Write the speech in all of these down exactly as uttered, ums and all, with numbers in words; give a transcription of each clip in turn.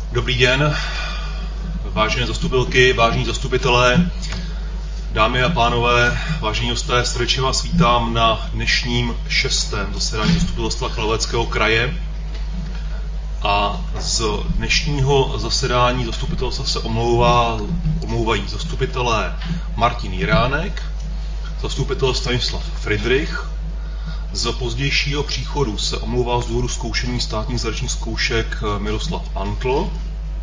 Dobrý den, vážené zastupitelky, vážení zastupitelé, dámy a pánové, vážení hosté, srdečně vás vítám na dnešním šestém zasedání Zastupitelstva Karlovarského kraje. A z dnešního zasedání zastupitelstva se omlouvá, omlouvají zastupitelé Martin Jiránek, zastupitel Stanislav Friedrich. Z pozdějšího příchodu se omlouvá z důvodu zkoušení státních závěrečných zkoušek Miroslav Antl.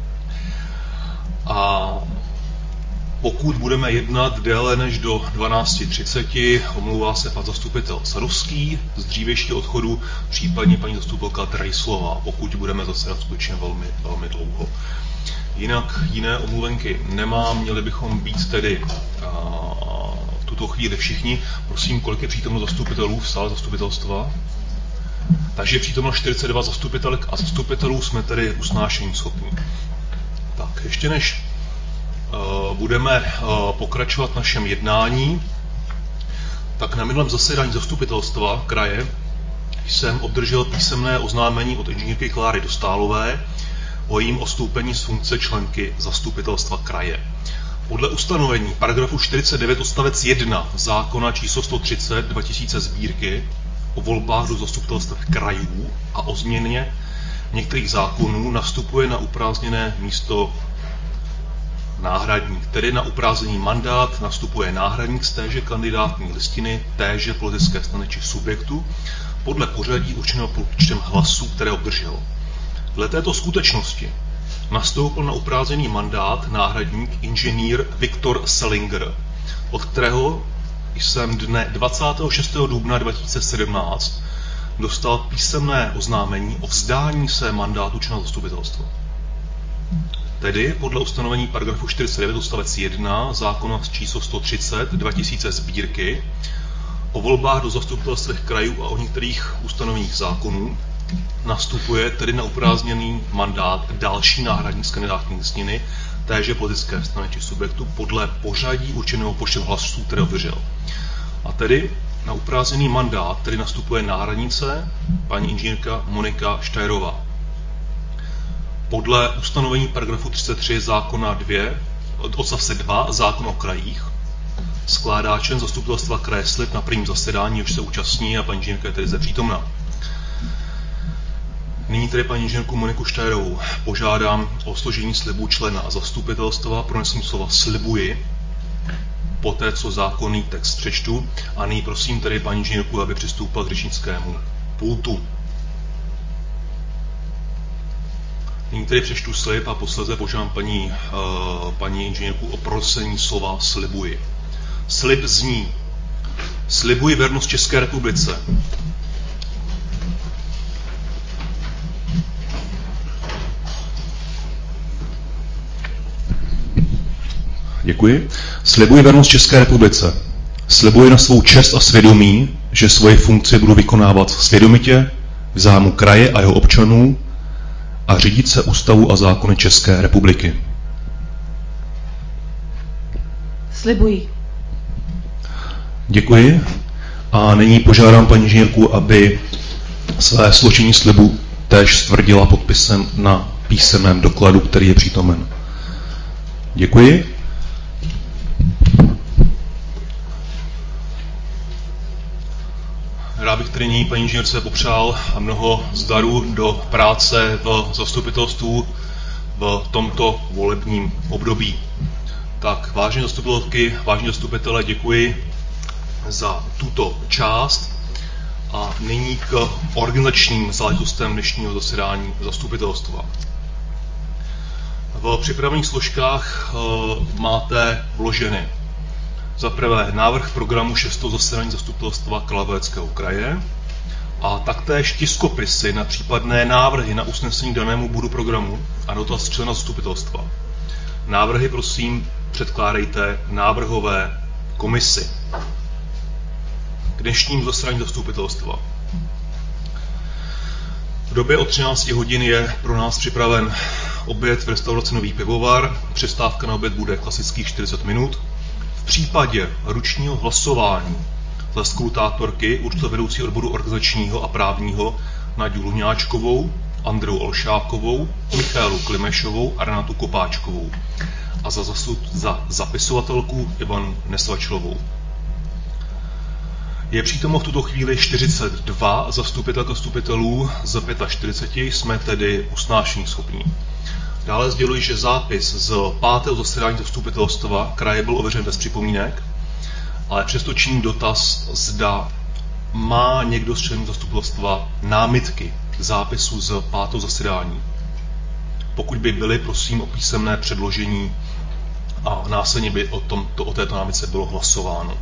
A pokud budeme jednat déle než do dvanáct třicet, omlouvá se pan zastupitel Sadovský z dřívějšího odchodu, případně paní zastupitelka Drejslová, pokud budeme zasedat skutečně velmi, velmi dlouho. Jinak jiné omluvenky nemám, měli bychom být tedy a, v tuto chvíli všichni. Prosím, kolik je přítomno zastupitelů v sále zastupitelstva? Takže je přítomno čtyřicet dva zastupitelek a zastupitelů, jsme tedy usnášení schopní. Tak, ještě než uh, budeme uh, pokračovat v našem jednání, tak na minulém zasedání zastupitelstva kraje jsem obdržel písemné oznámení od inženýrky Kláry Dostálové o jejím odstoupení z funkce členky zastupitelstva kraje. Podle ustanovení paragrafu čtyřicet devět odstavec jedna zákona číslo sto třicet dva tisíce sbírky o volbách do zastupitelstev krajů a o změně některých zákonů nastupuje na uprázdněné místo náhradník, tedy na uprázdněný mandát nastupuje náhradník z téže kandidátní listiny téže politické strany či subjektu podle pořadí určeného počtem hlasů, které obdržel. Dle této skutečnosti nastoupil na uprázdněný mandát náhradník inženýr Viktor Selinger, od kterého jsem dne dvacátého šestého dubna dva tisíce sedmnáct dostal písemné oznámení o vzdání se mandátu člena zastupitelstva. Tedy podle ustanovení paragrafu čtyřicet devět odstavec jedna zákona číslo sto třicet dva tisíce sbírky o volbách do zastupitelstev krajů a o některých ustanoveních zákonů nastupuje tedy na uprázdněný mandát další náhradník z kandidátní listiny téže politické strany či subjektu podle pořadí určeného počtem hlasů, které obdržel. A tedy na uprázdněný mandát tedy nastupuje náhradnice paní inženýrka Monika Štajerová. Podle ustanovení paragrafu třicet tři zákona dva, odstavce dva zákona o krajích skládá člen zastupitelstva kraje slib na prvním zasedání, jež se účastní, a paní inženýrka je tedy zde přítomna. Nyní tedy paní inženýrku Moniku Štajerovou požádám o složení slibu člena zastupitelstva, pronesím slova slibuji, poté co zákonný text přečtu, a nyní prosím tedy paní inženýrku, aby přistoupila k řečnickému pultu. Nyní tedy přečtu slib a posléze požádám paní, uh, paní inženýrku o prosení slova slibuji. Slib zní: slibuji věrnost České republice. Děkuji. Slibuji věrnost České republice. Slibuji na svou čest a svědomí, že svoje funkce budu vykonávat svědomitě v zájmu kraje a jeho občanů a řídit se ústavu a zákony České republiky. Slibuji. Děkuji. A nyní požádám paní inženýrku, aby své složení slibu též stvrdila podpisem na písemném dokladu, který je přítomen. Děkuji. Rád bych tedy nyní paní inženýrce popřál mnoho zdarů do práce v zastupitelstvu v tomto volebním období. Tak, vážení zastupitelky, vážení zastupitelé, děkuji za tuto část a nyní k organizačním záležitostem dnešního zasedání zastupitelstva. V připravených složkách máte vloženy za prvé návrh programu šestého zasedání zastupitelstva Karlovarského kraje a taktéž tiskopisy na případné návrhy na usnesení danému bodu programu a dotaz člena zastupitelstva. Návrhy prosím předkládejte návrhové komisi. K dnešnímu zasedání zastupitelstva. V době od třinácti hodin je pro nás připraven oběd v restauraci Nový pivovar. Přestávka na oběd bude klasických čtyřicet minut. V případě ručního hlasování za skrutátorky určil vedoucí odboru organizačního a právního Naďu Luňáčkovou Andreu Olšákovou, Michaelu Klimešovou a Renatu Kopáčkovou a za, zasu, za zapisovatelku Ivanu Nesvačilovou. Je přítomno v tuto chvíli čtyřicet dva zastupitelek a zastupitelů z čtyřiceti pěti, jsme tedy usnášení schopní. Dále sděluji, že zápis z pátého zasedání zastupitelstva kraje byl ověřen bez připomínek, ale přesto činím dotaz, zda má někdo z členů zastupitelstva námitky k zápisu z pátého zasedání. Pokud by byly, prosím o písemné předložení a následně by o, tomto, o této námitce bylo hlasováno.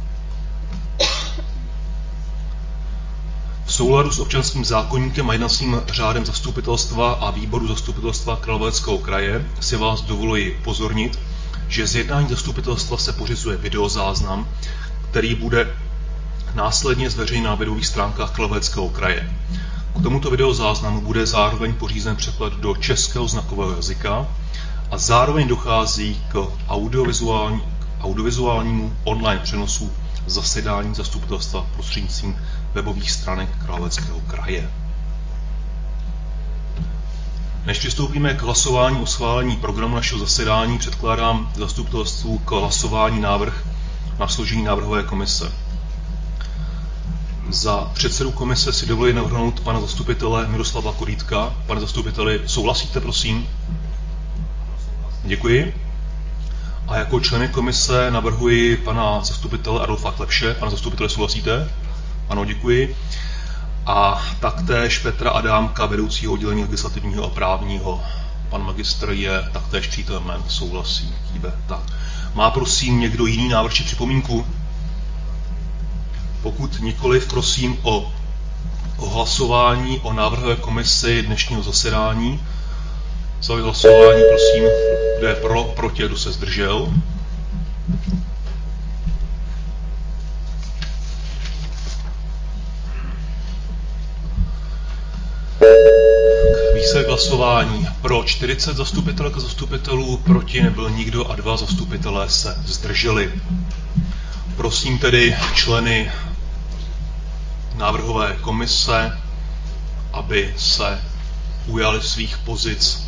V souladu s občanským zákoníkem a jednacím řádem zastupitelstva a výboru zastupitelstva Královéhradeckého kraje si vás dovoluji upozornit, že z jednání zastupitelstva se pořizuje videozáznam, který bude následně zveřejněn na webových stránkách Královéhradeckého kraje. K tomuto videozáznamu bude zároveň pořízen překlad do českého znakového jazyka a zároveň dochází k audiovizuální, audiovizuálnímu online přenosu zasedání zastupitelstva prostřednictvím webových stránek Královéhradeckého kraje. Než přistoupíme k hlasování o schválení programu našeho zasedání, předkládám zastupitelstvu k hlasování návrh na složení návrhové komise. Za předsedu komise si dovoluji navrhnout pana zastupitele Miroslava Korítka. Pane zastupiteli, souhlasíte, prosím? Děkuji. A jako členy komise navrhuji pana zastupitele Adolfa Klepše. Pane zastupitele, souhlasíte? Ano, děkuji. A taktéž Petra Adámka, vedoucího oddělení legislativního a právního. Pan magistr je taktéž přítomen, souhlasí. Chýbe. Tak. Má prosím někdo jiný návrh či připomínku? Pokud nikoliv, prosím o, o hlasování o návrhové komisi dnešního zasedání. Za hlasování, prosím, kdo je pro, proti, kdo se zdržel. Výsledek hlasování: pro čtyřicet zastupitelek a zastupitelů, proti nebyl nikdo a dva zastupitelé se zdrželi. Prosím tedy členy návrhové komise, aby se ujali svých pozic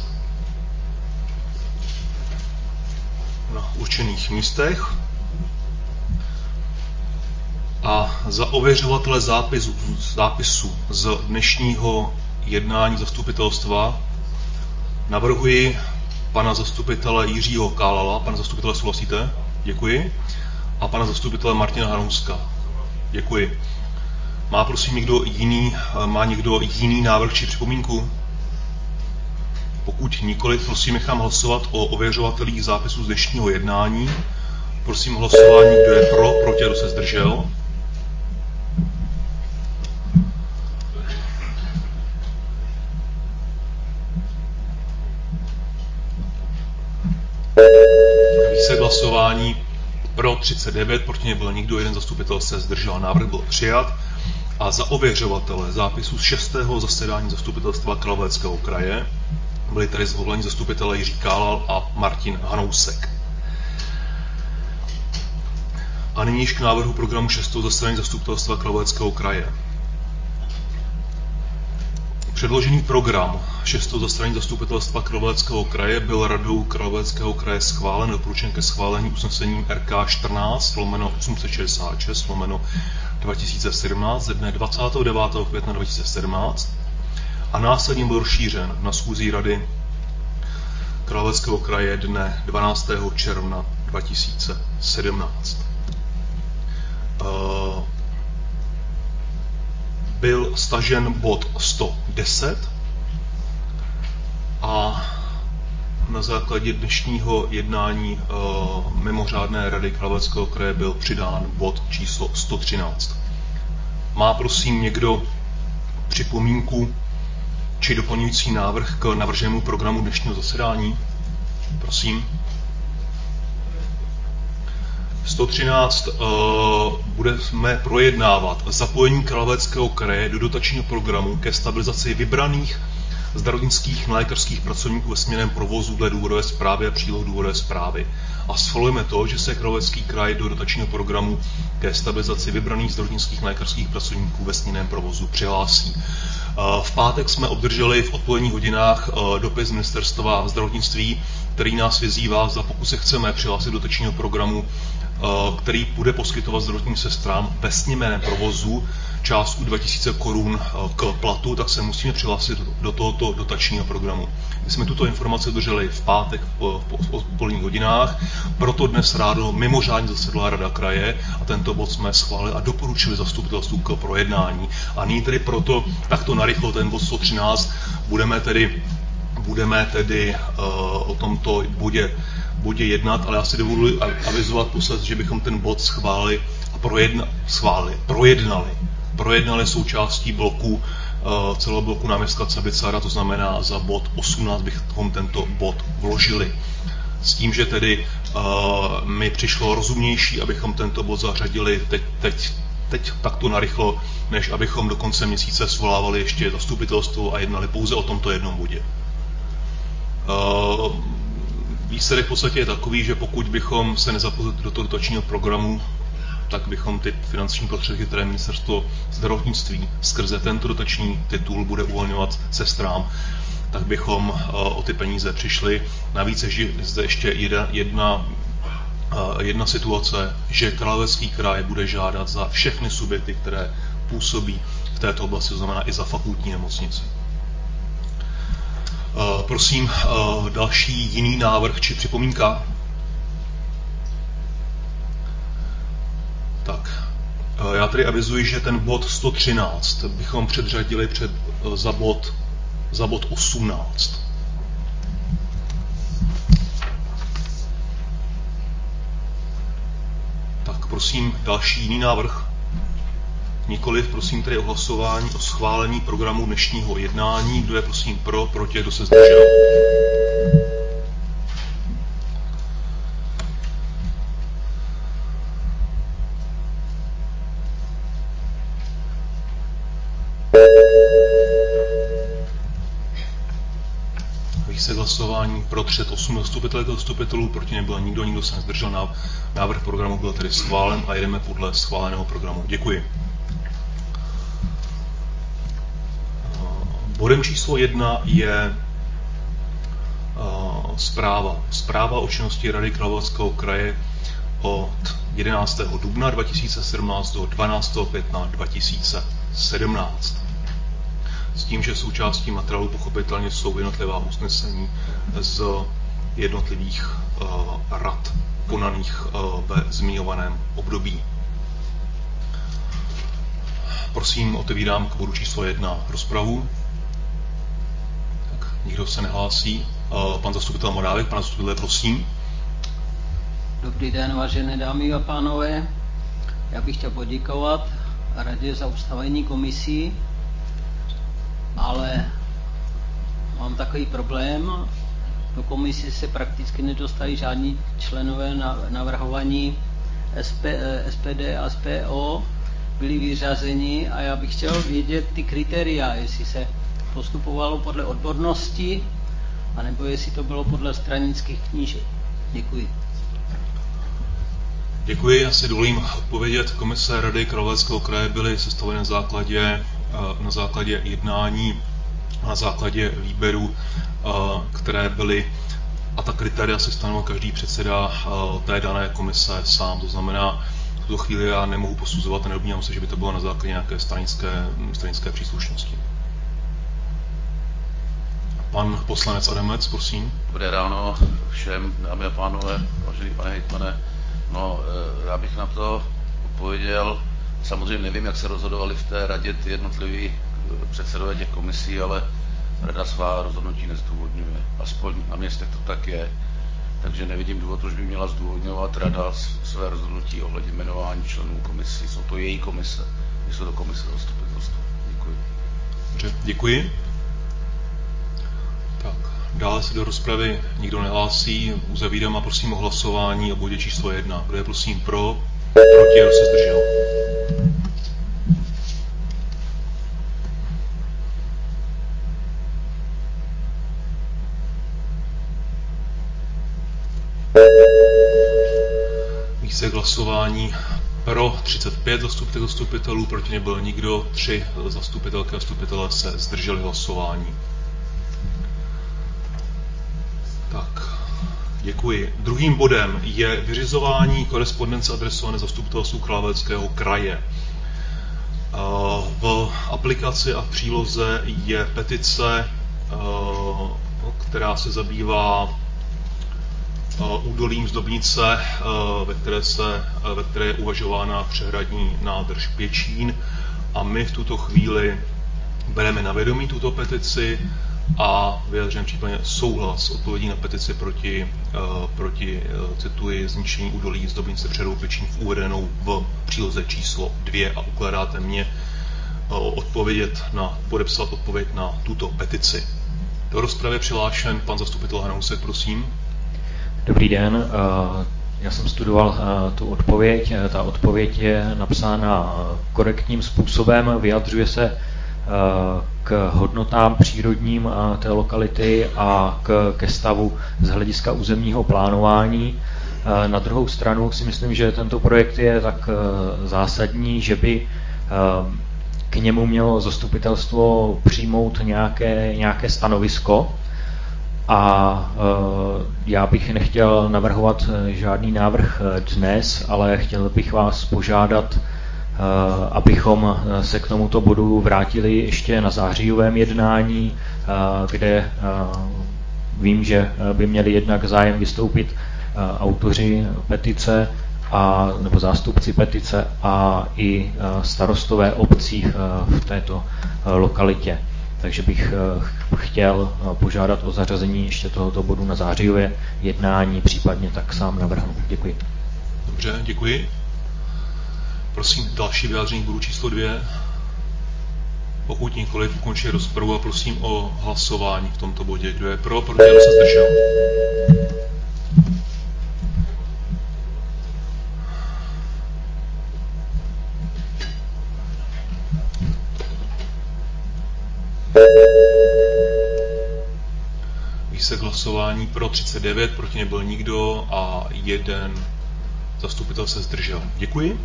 na určených místech. A za ověřovatele zápisu, zápisu z dnešního jednání zastupitelstva navrhuji pana zastupitele Jiřího Kálala. Pane zastupitele, souhlasíte? Děkuji. A pana zastupitele Martina Hanouska. Děkuji. Má prosím někdo jiný, má někdo jiný návrh či připomínku? Pokud nikoliv, prosím, nechám hlasovat o ověřovatelích zápisu z dnešního jednání. Prosím hlasování, kdo je pro, proti, kdo se zdržel. Výsledek hlasování: pro třicet devět, proti nebyl nikdo, jeden zastupitel se zdržel. Návrh byl přijat. A za ověřovatele zápisu z šestého zasedání zastupitelstva Královéhradeckého kraje byli tady zvoleni zastupitelé Jiří Kálal a Martin Hanousek. A nyní již k návrhu programu šestého zasedání zastupitelstva Královéhradeckého kraje. Předložený program šestého zasedání zastupitelstva Královéhradeckého kraje byl radou Královéhradeckého kraje schválen, doporučen ke schválení usnesením R K čtrnáct lomeno osm set šedesát šest lomeno dva tisíce sedmnáct ze dne dvacátého devátého května dva tisíce sedmnáct a následně byl rozšířen na schůzi rady Královéhradeckého kraje dne dvanáctého června dva tisíce sedmnáct. Uh, byl stažen bod sto deset a na základě dnešního jednání uh, mimořádné rady Královéhradeckého kraje byl přidán bod číslo sto třináct. Má prosím někdo připomínku či doplňující návrh k navrženému programu dnešního zasedání? Prosím. sto třináct uh, budeme projednávat zapojení Královéhradeckého kraje do dotačního programu ke stabilizaci vybraných zdravotnických nelékařských pracovníků ve směnném provozu dle důvodové zprávy a příloh důvodové zprávy. A schvalujeme to, že se Královéhradecký kraj do dotačního programu ke stabilizaci vybraných zdravotnických nelékařských pracovníků ve směnném provozu přihlásí. Uh, v pátek pátek jsme obdrželi v odpoledních hodinách dopis ministerstva zdravotnictví, který nás vyzývá, za pokud se chceme přihlásit do dotačního programu, který bude poskytovat zdravotním sestrám ve směnném provozu částku dva tisíce korun k platu, tak se musíme přihlásit do tohoto dotačního programu. My jsme tuto informaci obdrželi v pátek v odpoledních hodinách, proto dnes ráno mimořádně zasedla Rada kraje a tento bod jsme schválili a doporučili zastupitelstvu k projednání. A nyní tedy proto takto narychlo ten bod sto třináct budeme tedy, budeme tedy uh, o tomto bodě, bodě jednat, ale já si dovoluji avizovat posled, že bychom ten bod schválili a projedna, schválili, projednali. Projednali součástí bloku, celého bloku náměstka Cabicara, to znamená za bod osmnáct bychom tento bod vložili. S tím, že tedy uh, mi přišlo rozumnější, abychom tento bod zařadili teď, teď, teď takto narychlo, než abychom do konce měsíce svolávali ještě zastupitelstvo a jednali pouze o tomto jednom bodě. Uh, výsledek v podstatě je takový, že pokud bychom se nezapojili do toho dotačního programu, tak bychom ty finanční prostředky, které ministerstvo zdravotnictví skrze tento dotační titul bude uvolňovat sestrám, tak bychom o ty peníze přišli. Navíc je zde ještě jedna, jedna, jedna situace, že Královéhradecký kraj bude žádat za všechny subjekty, které působí v této oblasti, to znamená i za fakultní nemocnici. Prosím, další jiný návrh či připomínka? Tak, já tedy avizuji, že ten bod sto třináct bychom předřadili před, za, bod, za bod osmnáct. Tak prosím, další jiný návrh. Nikoliv, prosím tedy o hlasování o schválení programu dnešního jednání. Kdo je prosím pro, proti, kdo se zdržel? Výsledek hlasování pro třicet osm zastupitelů, zastupitelů, proti nebyl nikdo, nikdo se nezdržel. Návrh programu byl tedy schválen a jedeme podle schváleného programu. Děkuji. Bodem číslo jedna je uh, zpráva. Zpráva o činnosti Rady Královéhradeckého kraje od jedenáctého dubna dva tisíce sedmnáct do dvanáctého května dva tisíce sedmnáct. S tím, že součástí materiálu pochopitelně jsou jednotlivá usnesení z jednotlivých uh, rad konaných uh, ve zmiňovaném období. Prosím, otevírám k bodu číslo jedna rozpravu. Tak, nikdo se nehlásí. Uh, pan zastupitel Morávek, pan zastupitel, prosím. Dobrý den, vážené dámy a pánové. Já bych chtěl poděkovat Radě za ustavení komisí, ale mám takový problém. Do komisí se prakticky nedostali žádní členové navrhovaní S P D a S P O, byli vyřazeni a já bych chtěl vědět ty kritéria, jestli se postupovalo podle odbornosti, anebo jestli to bylo podle stranických knížek. Děkuji. Děkuji, já si dovolím odpovědět. Komise Rady Královéhradeckého kraje byly sestaveny na základě, na základě jednání, na základě výběru, které byly, a ta kritéria si stanovil každý předseda té dané komise sám. To znamená, v tuto chvíli já nemohu posuzovat a nedomnívám se, že by to bylo na základě nějaké stranické, stranické příslušnosti. Pan poslanec Adamec, prosím. Dobré ráno všem, dámy a pánové, vážený pane hejtmane. No, já bych na to odpověděl. Samozřejmě nevím, jak se rozhodovali v té radě ty jednotliví předsedové těch komisí, ale rada svá rozhodnutí nezdůvodňuje. Aspoň na městech to tak je. Takže nevidím důvod, proč by měla zdůvodňovat rada své rozhodnutí ohledně jmenování členů komisí. Jsou to její komise, jsou to komise zastupitelstva. Děkuji. Dobře, děkuji. Tak, dále se do rozpravy nikdo nehlásí. Uzavírám a prosím o hlasování o bodě číslo jedna. Kdo je prosím pro, proti, kdo se zdržel? Výsledek hlasování Pro třicet pět zastupitelů, zastupitelů, proti nebyl nikdo, tři zastupitelky a zastupitelé se zdrželi hlasování. Tak, děkuji. Druhým bodem je vyřizování korespondence adresované zastupitelstvu Královéhradeckého kraje. V aplikaci a v příloze je petice, která se zabývá údolím Zdobnice, ve které, se, ve které je uvažována přehradní nádrž Pěčín, a my v tuto chvíli bereme na vědomí tuto petici a vyjadřujeme případně souhlas odpovědí na petici proti, proti cituji, zničení údolí Zdobnice přehradou Pěčín v uvedenou v příloze číslo dvě a ukládáte mě odpovědět na, podepsat odpověď na tuto petici. Do rozpravy je přihlášen pan zastupitel Hanousek, prosím. Dobrý den, já jsem studoval tu odpověď. Ta odpověď je napsána korektním způsobem, vyjadřuje se k hodnotám přírodním té lokality a k, ke stavu z hlediska územního plánování. Na druhou stranu si myslím, že tento projekt je tak zásadní, že by k němu mělo zastupitelstvo přijmout nějaké, nějaké stanovisko. A já bych nechtěl navrhovat žádný návrh dnes, ale chtěl bych vás požádat, abychom se k tomuto bodu vrátili ještě na zářijovém jednání, kde vím, že by měli jednak zájem vystoupit autoři petice a, nebo zástupci petice a i starostové obcí v této lokalitě. Takže bych chtěl požádat o zařazení ještě tohoto bodu na zářijové jednání, případně tak sám navrhnu. Děkuji. Dobře, děkuji. Prosím další vyjádření k bodu číslo dvě. Pokud nikoliv, ukončí rozpravu a prosím o hlasování v tomto bodě. Kdo je pro, proti, kdo se zdržel? Výsledek hlasování pro třicet devět, proti nebyl nikdo a jeden zastupitel se zdržel. Děkuji.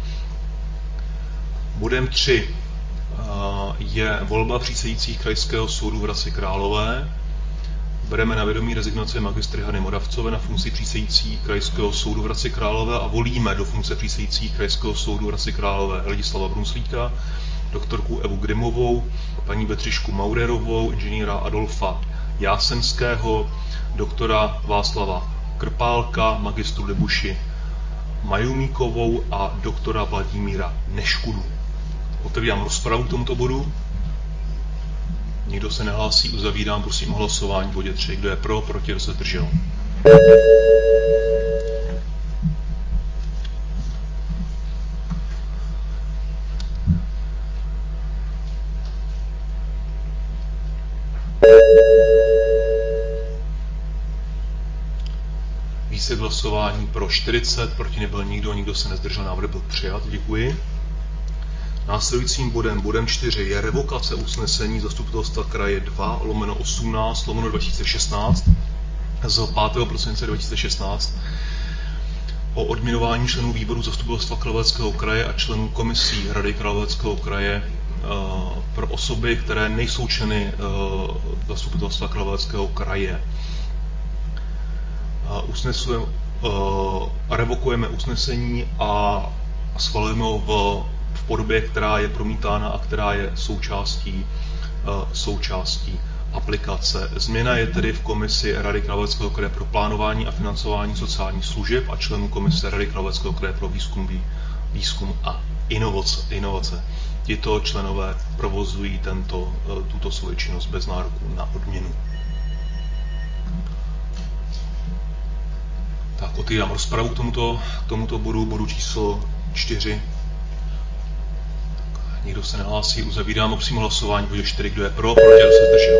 Bodem tři je volba přísedících Krajského soudu v Hradci Králové. Bereme na vědomí rezignaci magistry Hany Moravcové na funkci přísedící Krajského soudu v Hradci Králové a volíme do funkce přísedících Krajského soudu v Hradci Králové Ladislava Brunslíka, doktorku Evu Grimovou, paní Betřišku Maurerovou, inženýra Adolfa Jásenského, doktora Václava Krpálka, magistru Debuši Majumíkovou a doktora Vladimíra Neškudu. Otevírám rozpravu k tomuto bodu. Nikdo se nehlásí, uzavírám, prosím o hlasování v bodě tři. Kdo je pro, proti, kdo se zdržel? Výsledek hlasování pro čtyřicet, proti nebyl nikdo, nikdo se nezdržel, návrh byl přijat. Děkuji. Následujícím bodem, bodem čtyři, je revokace usnesení zastupitelstva kraje dva lomeno osmnáct lomeno dva tisíce šestnáct z pátého prosince dva tisíce šestnáct o odměňování členů výboru zastupitelstva Královéhradeckého kraje a členů komisí Rady Královéhradeckého kraje pro osoby, které nejsou členy zastupitelstva Královéhradeckého kraje. Usnesujeme, revokujeme usnesení a schvalujeme ho v, v podobě, která je promítána a která je součástí, součástí aplikace. Změna je tedy v komisi Rady Královéhradeckého kraje pro plánování a financování sociálních služeb a členů komise Rady Královéhradeckého kraje pro výzkum, výzkum a inovace. inovace. Tito členové provozují tento, tuto svoji činnost bez nároku na odměnu. Tak, otevírám rozpravu k tomuto, k tomuto bodu, bodu číslo čtyři. Nikdo se nehlásí, uzavírám, prosím hlasování, bodě čtyři, kdo je pro, proti, kdo se zdržel.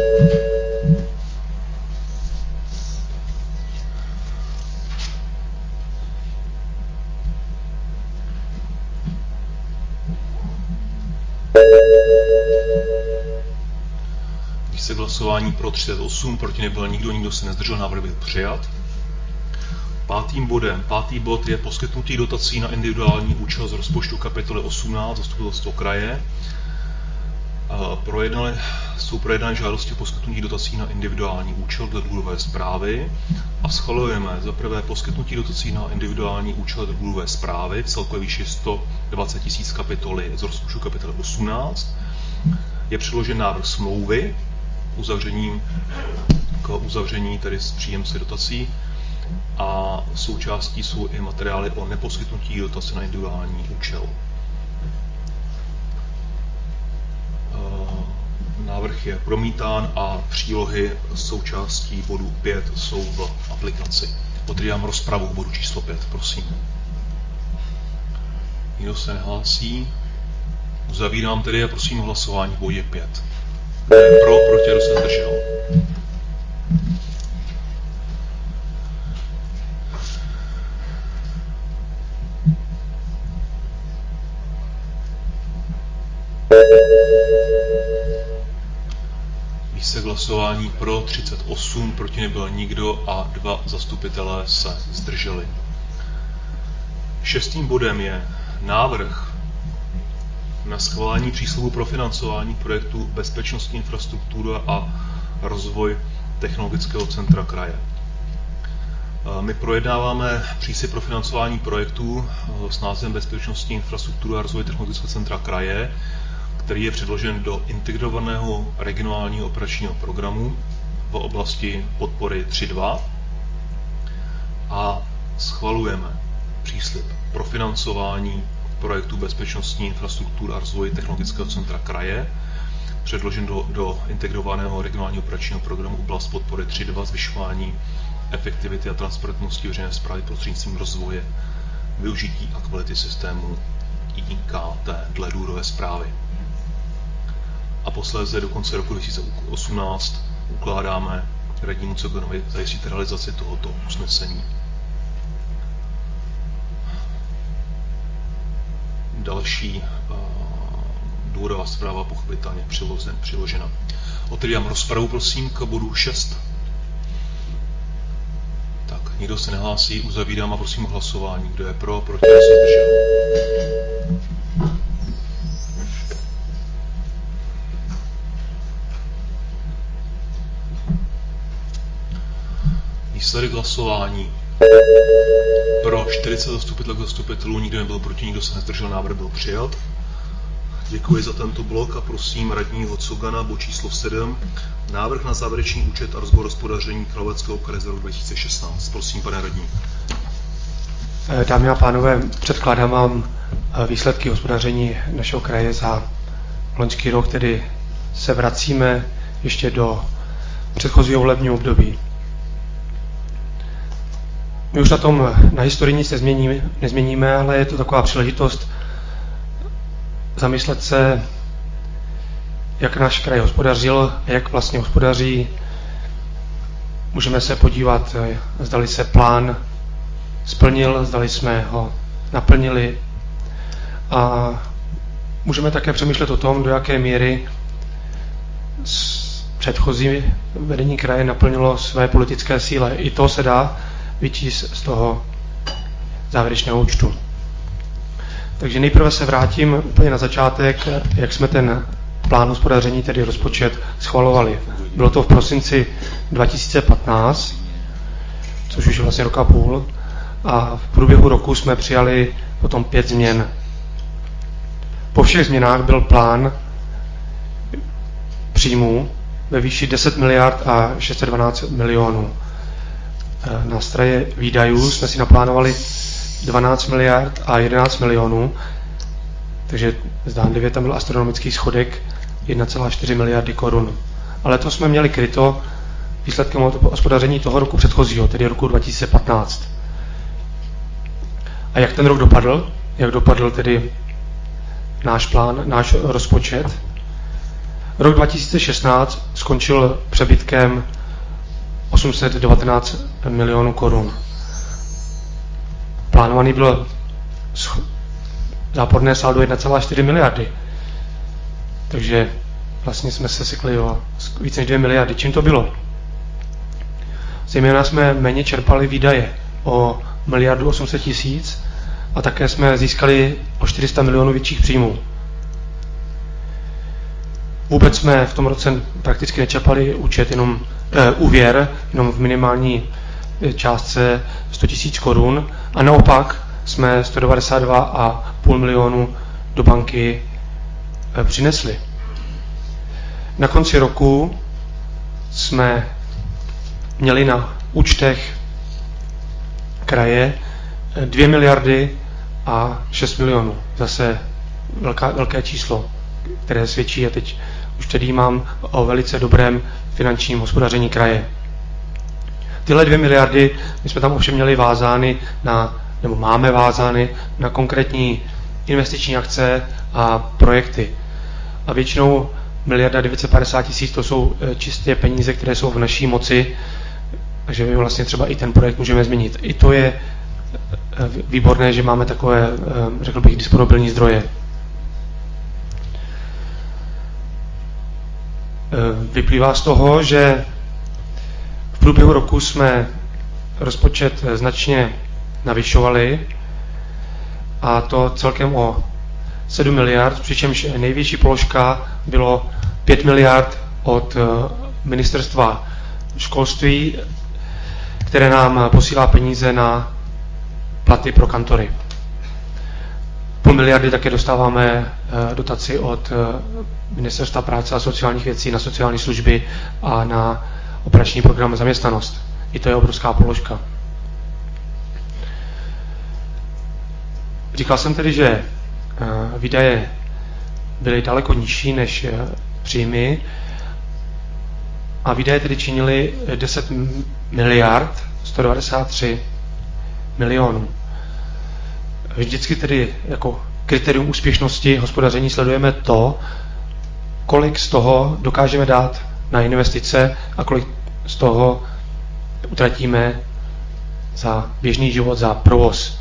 Výsledek hlasování pro třicet osm, proti nebyl nikdo, nikdo se nezdržel, návrh byl přijat. Pátým bodem. Pátý bod je poskytnutí dotací na individuální účel z rozpočtu kapitoly osmnáct Zastupitelstvo kraje. Projednali, jsou projednány žádosti o poskytnutí dotací na individuální účel dle důvodové zprávy a schvalujeme za prvé poskytnutí dotací na individuální účel dle důvodové zprávy v celkové výši sto dvacet tisíc kapitoly z rozpočtu kapitoly osmnáct. Je předložen návrh smlouvy uzavřením, k uzavření tedy s příjemci dotací a součástí jsou i materiály o neposkytnutí dotace na individuální účel. Návrh je promítán a přílohy součástí bodu pět jsou v aplikaci. Otevírám rozpravu k bodu číslo pět, prosím. Nikdo se nehlásí. Uzavírám tedy a prosím o hlasování v bodě pět. Kdo je pro, proti, kdo se zdržel? Výsledek hlasování pro třicet osm, proti nebyl nikdo a dva zastupitelé se zdrželi. Šestým bodem je návrh na schválení příslibu pro financování projektu Bezpečnostní infrastruktura a rozvoj technologického centra kraje. My projednáváme příslib pro financování projektů s názvem Bezpečnostní infrastruktura a rozvoj technologického centra kraje, který je předložen do integrovaného regionálního operačního programu v oblasti podpory tři dva a schvalujeme příslib pro financování projektu Bezpečnostní infrastruktura a rozvoj technologického centra kraje, předložen do, do integrovaného regionálního operačního programu oblast podpory tři dva, zvyšování efektivity a transparentnosti veřejné správy prostřednictvím rozvoje, využití a kvality systému I K T dle důvodové zprávy. A posléze do konce roku dva tisíce osmnáct ukládáme radnímu Coganovi zajistit realizaci tohoto usnesení. Další uh, důvodová zpráva pochopitelně přiložen, přiložena. Otevírám rozpravu, prosím, k bodu šest. Tak, nikdo se nehlásí, uzavírám a prosím o hlasování. Kdo je pro, proti, kdo se zdržel? Výsledek hlasování. Pro čtyřicet zastupitelů zastupitelů, nikdo nebyl proti, nikdo se nezdržel, návrh byl přijat. Děkuji za tento blok a prosím radního Cogana, bod číslo sedm, návrh na závěrečný účet a rozbor hospodaření Královéckého kraje za rok dva tisíce šestnáct. Prosím, pane radní. Dámy a pánové, předkládám vám výsledky hospodaření našeho kraje za loňský rok, tedy se vracíme ještě do předchozího volebního období. My už na tom na historii nic nezměníme, nezměníme, ale je to taková příležitost zamyslet se, jak náš kraj hospodařil, jak vlastně hospodaří. Můžeme se podívat, zdali se plán splnil, zdali jsme ho naplnili. A můžeme také přemýšlet o tom, do jaké míry předchozí vedení kraje naplnilo své politické síle. I to se dá vyčíst z toho závěrečného účtu. Takže nejprve se vrátím úplně na začátek, jak jsme ten plán hospodaření, tedy rozpočet, schvalovali. Bylo to v prosinci dva tisíce patnáct, což už je vlastně rok a půl, a v průběhu roku jsme přijali potom pět změn. Po všech změnách byl plán příjmů ve výši deset miliard a šest set dvanáct milionů. Na straně výdajů jsme si naplánovali dvanáct miliard a jedenáct milionů, takže zdánlivě tam byl astronomický schodek jedna celá čtyři miliardy korun. Ale to jsme měli kryto výsledkem hospodaření toho roku předchozího, tedy roku dva tisíce patnáct. A jak ten rok dopadl? Jak dopadl tedy náš plán, náš rozpočet? Rok dva tisíce šestnáct skončil přebytkem osm set devatenáct milionů korun. Plánovaný bylo záporné saldo jedna celá čtyři miliardy. Takže vlastně jsme se sekli o více než dvě miliardy. Čím to bylo? Zejména jsme méně čerpali výdaje. o miliardu osm set tisíc a také jsme získali o čtyři sta milionů větších příjmů. Vůbec jsme v tom roce prakticky nečerpali účet, jenom eh, úvěr, jenom v minimální částce sto tisíc korun a naopak jsme sto devadesát dva a půl milionu do banky eh, přinesli. Na konci roku jsme měli na účtech kraje dvě miliardy a šest milionů. Zase velká, velké číslo, které svědčí, a teď už tedy mám o velice dobrém finančním hospodaření kraje. Tyhle dvě miliardy, my jsme tam ovšem měli vázány na, nebo máme vázány na konkrétní investiční akce a projekty. A většinou miliarda devět set padesát tisíc, to jsou čistě peníze, které jsou v naší moci, takže my vlastně třeba i ten projekt můžeme změnit. I to je výborné, že máme takové, řekl bych, disponibilní zdroje. Vyplývá z toho, že v průběhu roku jsme rozpočet značně navyšovali, a to celkem o sedm miliard, přičemž největší položka bylo pět miliard od ministerstva školství, které nám posílá peníze na platy pro kantory. Půl miliardy také dostáváme dotaci od ministerstva práce a sociálních věcí na sociální služby a na operační program zaměstnanost. I to je obrovská položka. Říkal jsem tedy, že výdaje byly daleko nižší než příjmy a výdaje tedy činily deset miliard sto devadesát tři milionů. Vždycky tedy jako kritérium úspěšnosti hospodaření sledujeme to, kolik z toho dokážeme dát na investice a kolik z toho utratíme za běžný život, za provoz.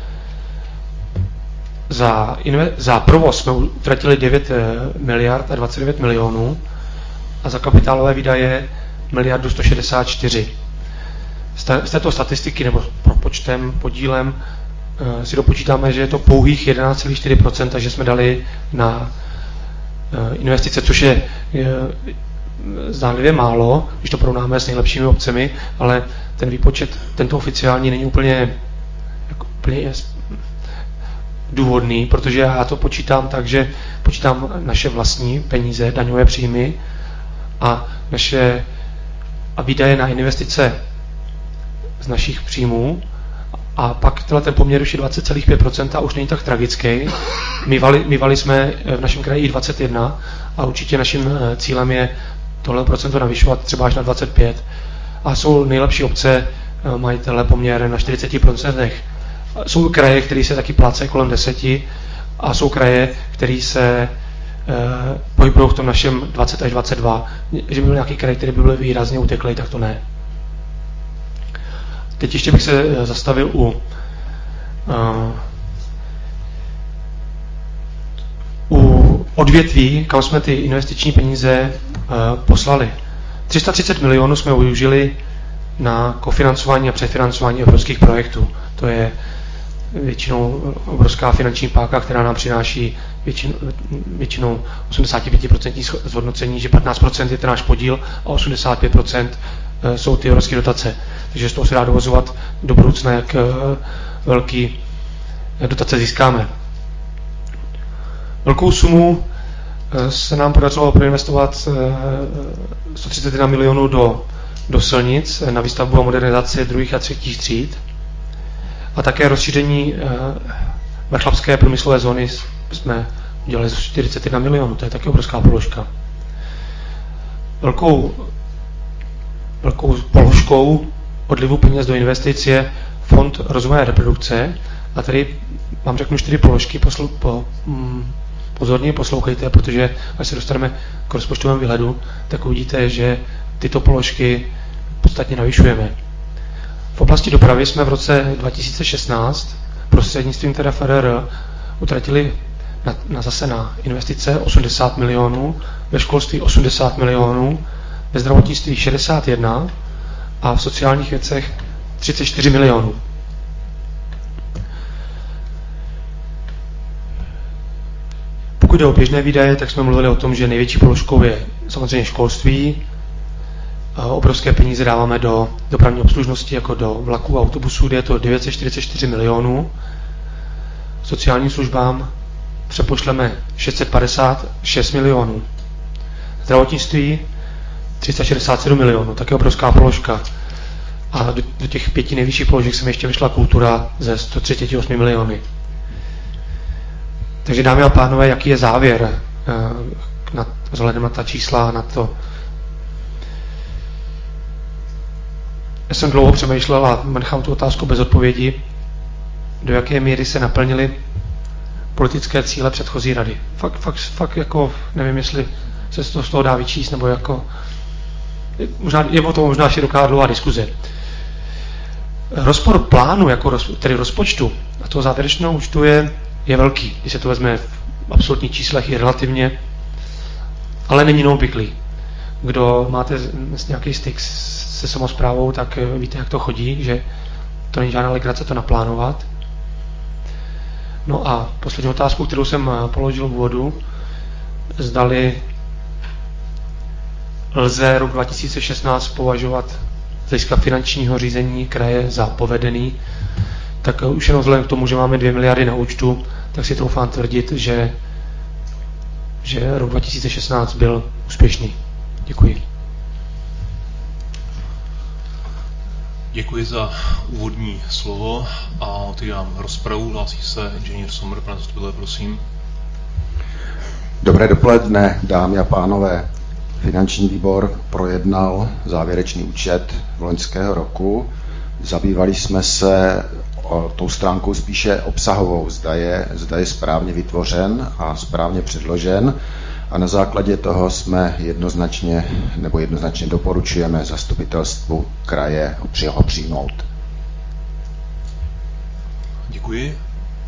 Za, inve- za provoz jsme utratili devět miliard a dvacet devět milionů a za kapitálové výdaje miliardu sto šedesát čtyři. Z této statistiky nebo propočtem, podílem si dopočítáme, že je to pouhých jedenáct celá čtyři procenta, že jsme dali na investice, což je zdánlivě málo, když to porovnáme s nejlepšími obcemi, ale ten výpočet, tento oficiální, není úplně, jako, úplně důvodný, protože já to počítám tak, že počítám naše vlastní peníze, daňové příjmy a naše a výdaje na investice z našich příjmů a pak tenhle ten poměr už je dvacet celá pět procenta a už není tak tragický. Mívali, mívali jsme v našem kraji i dvacet jedna a určitě naším cílem je tohle procento navyšovat třeba až na dvacet pět. A jsou nejlepší obce, mají tenhle poměr na čtyřicet procent. Jsou kraje, které se taky plácají kolem deseti a jsou kraje, které se eh, pohybují v tom našem dvacet až dvacet dva. Že by byl nějaký kraj, který by byl výrazně uteklý, tak to ne. Teď ještě bych se zastavil u uh, u odvětví, kam jsme ty investiční peníze uh, poslali. tři sta třicet milionů jsme využili na kofinancování a přefinancování evropských projektů. To je většinou obrovská finanční páka, která nám přináší většin, většinou osmdesát pět procent zhodnocení, že patnáct procent je ten náš podíl a osmdesát pět procent jsou ty evropské dotace. Takže z toho se dá dovozovat do budoucna, jak velký dotace získáme. Velkou sumu se nám podařilo proinvestovat sto třicet jedna milionů do, do silnic na výstavbu a modernizaci druhých a třetích tříd a také rozšíření vrchlabské průmyslové zóny jsme udělali čtyřicet jedna milionů, to je taky obrovská položka. Velkou, velkou položkou odlivu peněz do investic je Fond rozvoje reprodukce a tady vám řeknu čtyři položky, poslu, po, mm, pozorně poslouchejte, protože až se dostaneme k rozpočtovému výhledu, tak uvidíte, že tyto položky podstatně navyšujeme. V oblasti dopravy jsme v roce dva tisíce šestnáct prostřednictvím teda F R R utratili na, na zase na investice osmdesát milionů, ve školství osmdesát milionů, ve zdravotnictví šedesát jedna a v sociálních věcech třicet čtyři milionů. pokud jde o běžné výdaje, tak jsme mluvili o tom, že největší položkou je samozřejmě školství. Obrovské peníze dáváme do dopravní obslužnosti, jako do vlaků a autobusů, kde je to devět set čtyřicet čtyři milionů. Sociálním službám přepošleme šest set padesát šest milionů. Zdravotnictví tři sta šedesát sedm milionů, také obrovská položka. A do, do těch pěti nejvyšších položek se mi ještě vyšla kultura ze sto třicet osm miliony. Takže dámy a pánové, jaký je závěr na, vzhledem na ta čísla, na to. Já jsem dlouho přemýšlel a nechám tu otázku bez odpovědi, do jaké míry se naplnily politické cíle předchozí rady. Fakt, fakt, fakt jako, nevím, jestli se z toho, z toho dá vyčíst, nebo jako, možná, je o tom možná široká dlouhá diskuze. Rozpor plánu, jako roz, tedy rozpočtu a toho závěrečného účtu je, je velký, když se to vezme v absolutních číslech i relativně, ale není neobvyklý. Kdo máte nějaký styk se samosprávou, tak víte, jak to chodí, že to není žádná legrace to naplánovat. No a poslední otázku, kterou jsem položil v úvodu, zdali lze rok dva tisíce šestnáct považovat z hlediska finančního řízení kraje za povedený, tak už jenom vzhledem k tomu, že máme dvě miliardy na účtu, tak si troufám tvrdit, že, že rok dva tisíce šestnáct byl úspěšný. Děkuji. Děkuji za úvodní slovo a otevírám rozpravu. Hlásí se inženýr Sommer, pane zastupitele, prosím. Dobré dopoledne, dámy a pánové. Finanční výbor projednal závěrečný účet loňského roku. Zabývali jsme se o, tou stránkou spíše obsahovou, zda je, zda je správně vytvořen a správně předložen. A na základě toho jsme jednoznačně nebo jednoznačně doporučujeme zastupitelstvu kraje ho přijmout. Děkuji.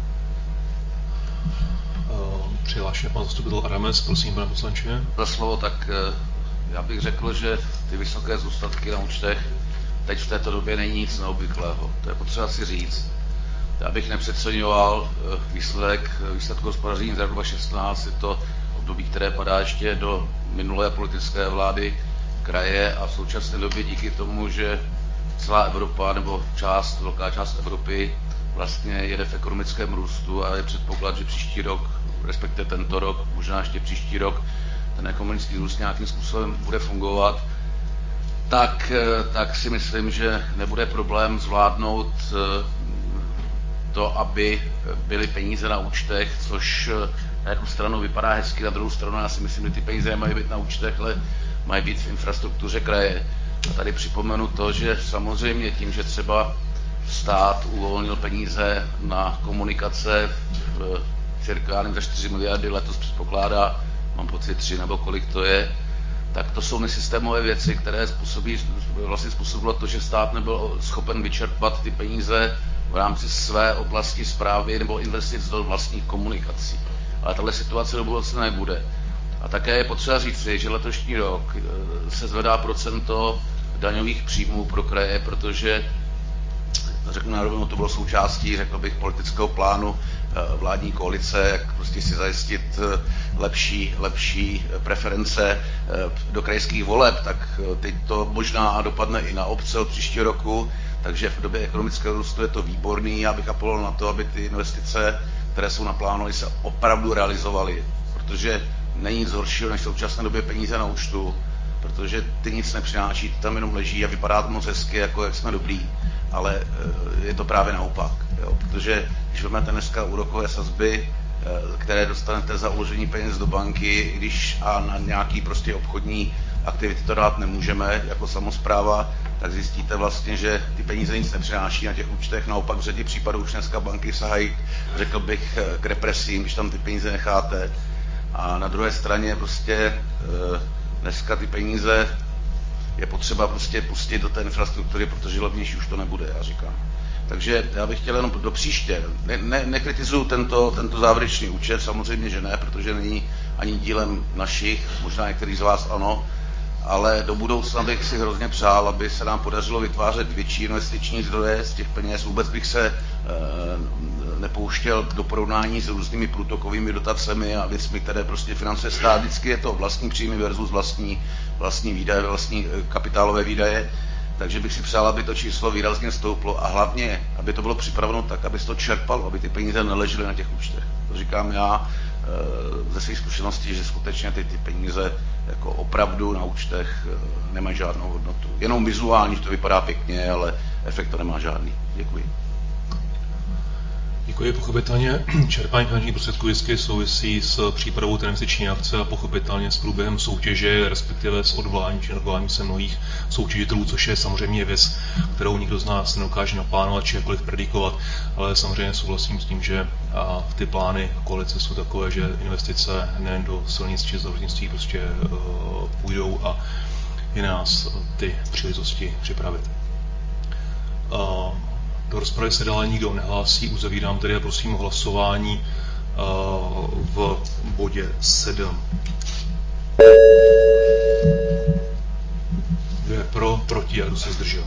Přihlášený pan zastupitel Adamec, prosím, pane poslanče. Za slovo, tak já bych řekl, že ty vysoké zůstatky na účtech teď v této době není nic neobvyklého. To je potřeba si říct. Já bych nepřeceňoval výsledek, výsledku hospodaření z roku dva tisíce šestnáct, je to období, které padá ještě do minulé politické vlády kraje a v současné době díky tomu, že celá Evropa nebo část, velká část Evropy vlastně jede v ekonomickém růstu a je předpoklad, že příští rok, respektive tento rok, možná ještě příští rok, ten ekonomický růst nějakým způsobem bude fungovat, tak, tak si myslím, že nebude problém zvládnout to, aby byly peníze na účtech, což na jednu stranu vypadá hezky, na druhou stranu já si myslím, že ty peníze mají být na účtech, ale mají být v infrastruktuře kraje. A tady připomenu to, že samozřejmě tím, že třeba stát uvolnil peníze na komunikace v cirka za čtyři miliardy, letos předpokládá, mám pocit tři nebo kolik to je, tak to jsou nesystémové věci, které způsobí, vlastně způsobilo to, že stát nebyl schopen vyčerpat ty peníze v rámci své oblasti správy nebo investic do vlastních komunikací. Ale tahle situace do budoucna nebude. A také je potřeba říci, že letošní rok se zvedá procento daňových příjmů pro kraje, protože, řeknu na rovinu, to bylo součástí, řekl bych, politického plánu vládní koalice, jak prostě si zajistit lepší, lepší preference do krajských voleb, tak teď to možná dopadne i na obce od příštího roku, takže v době ekonomického růstu je to výborný. Já bych apeloval na to, aby ty investice, které jsou naplánovány, se opravdu realizovaly, protože není nic horšího než v současné době peníze na účtu, protože ty nic nepřináší, ty tam jenom leží a vypadá to moc hezky, jako jak jsme dobrý, ale je to právě naopak, jo? Protože když vezmete dneska úrokové sazby, které dostanete za uložení peněz do banky, když a na nějaký prostě obchodní aktivity to dát nemůžeme jako samospráva, tak zjistíte vlastně, že ty peníze nic nepřináší na těch účtech, naopak v řadě případů už dneska banky sahají, řekl bych, k represím, když tam ty peníze necháte. A na druhé straně prostě dneska ty peníze je potřeba prostě pustit do té infrastruktury, protože levnější už to nebude, já říkám. Takže já bych chtěl jenom do příště, ne, ne, nekritizuju tento, tento závěrečný účet, samozřejmě, že ne, protože není ani dílem našich, možná některých z vás ano, ale do budoucna bych si hrozně přál, aby se nám podařilo vytvářet větší investiční zdroje z těch peněz. Vůbec bych se e, nepouštěl do porovnání s různými průtokovými dotacemi a věcmi, které prostě financuje stát. Vždycky je to vlastní příjmy versus vlastní, vlastní výdaje, vlastní kapitálové výdaje. Takže bych si přál, aby to číslo výrazně stouplo a hlavně, aby to bylo připraveno tak, aby se to čerpalo, aby ty peníze neležely na těch účtech. To říkám já e, ze svých zkušeností, že skutečně ty, ty peníze jako opravdu na účtech e, nemají žádnou hodnotu. Jenom vizuálně, že to vypadá pěkně, ale efekt to nemá žádný. Děkuji. Děkuji. Pochopitelně čerpání finančních prostředků vždycky souvisí s přípravou té investiční akce a pochopitelně s průběhem soutěže, respektive s odvoláním či odvoláním se mnohých soutěžitelů, což je samozřejmě věc, kterou nikdo z nás nedokáže naplánovat či jakkoliv predikovat, ale samozřejmě souhlasím s tím, že ty plány koalice jsou takové, že investice nejen do silnic či zdravotnictví prostě půjdou a je nás ty příležitosti připravit. Do rozpravy se dále nikdo nehlásí, uzavírám tedy a prosím o hlasování v bodě sedm. Kdo je pro, proti a kdo se zdržel?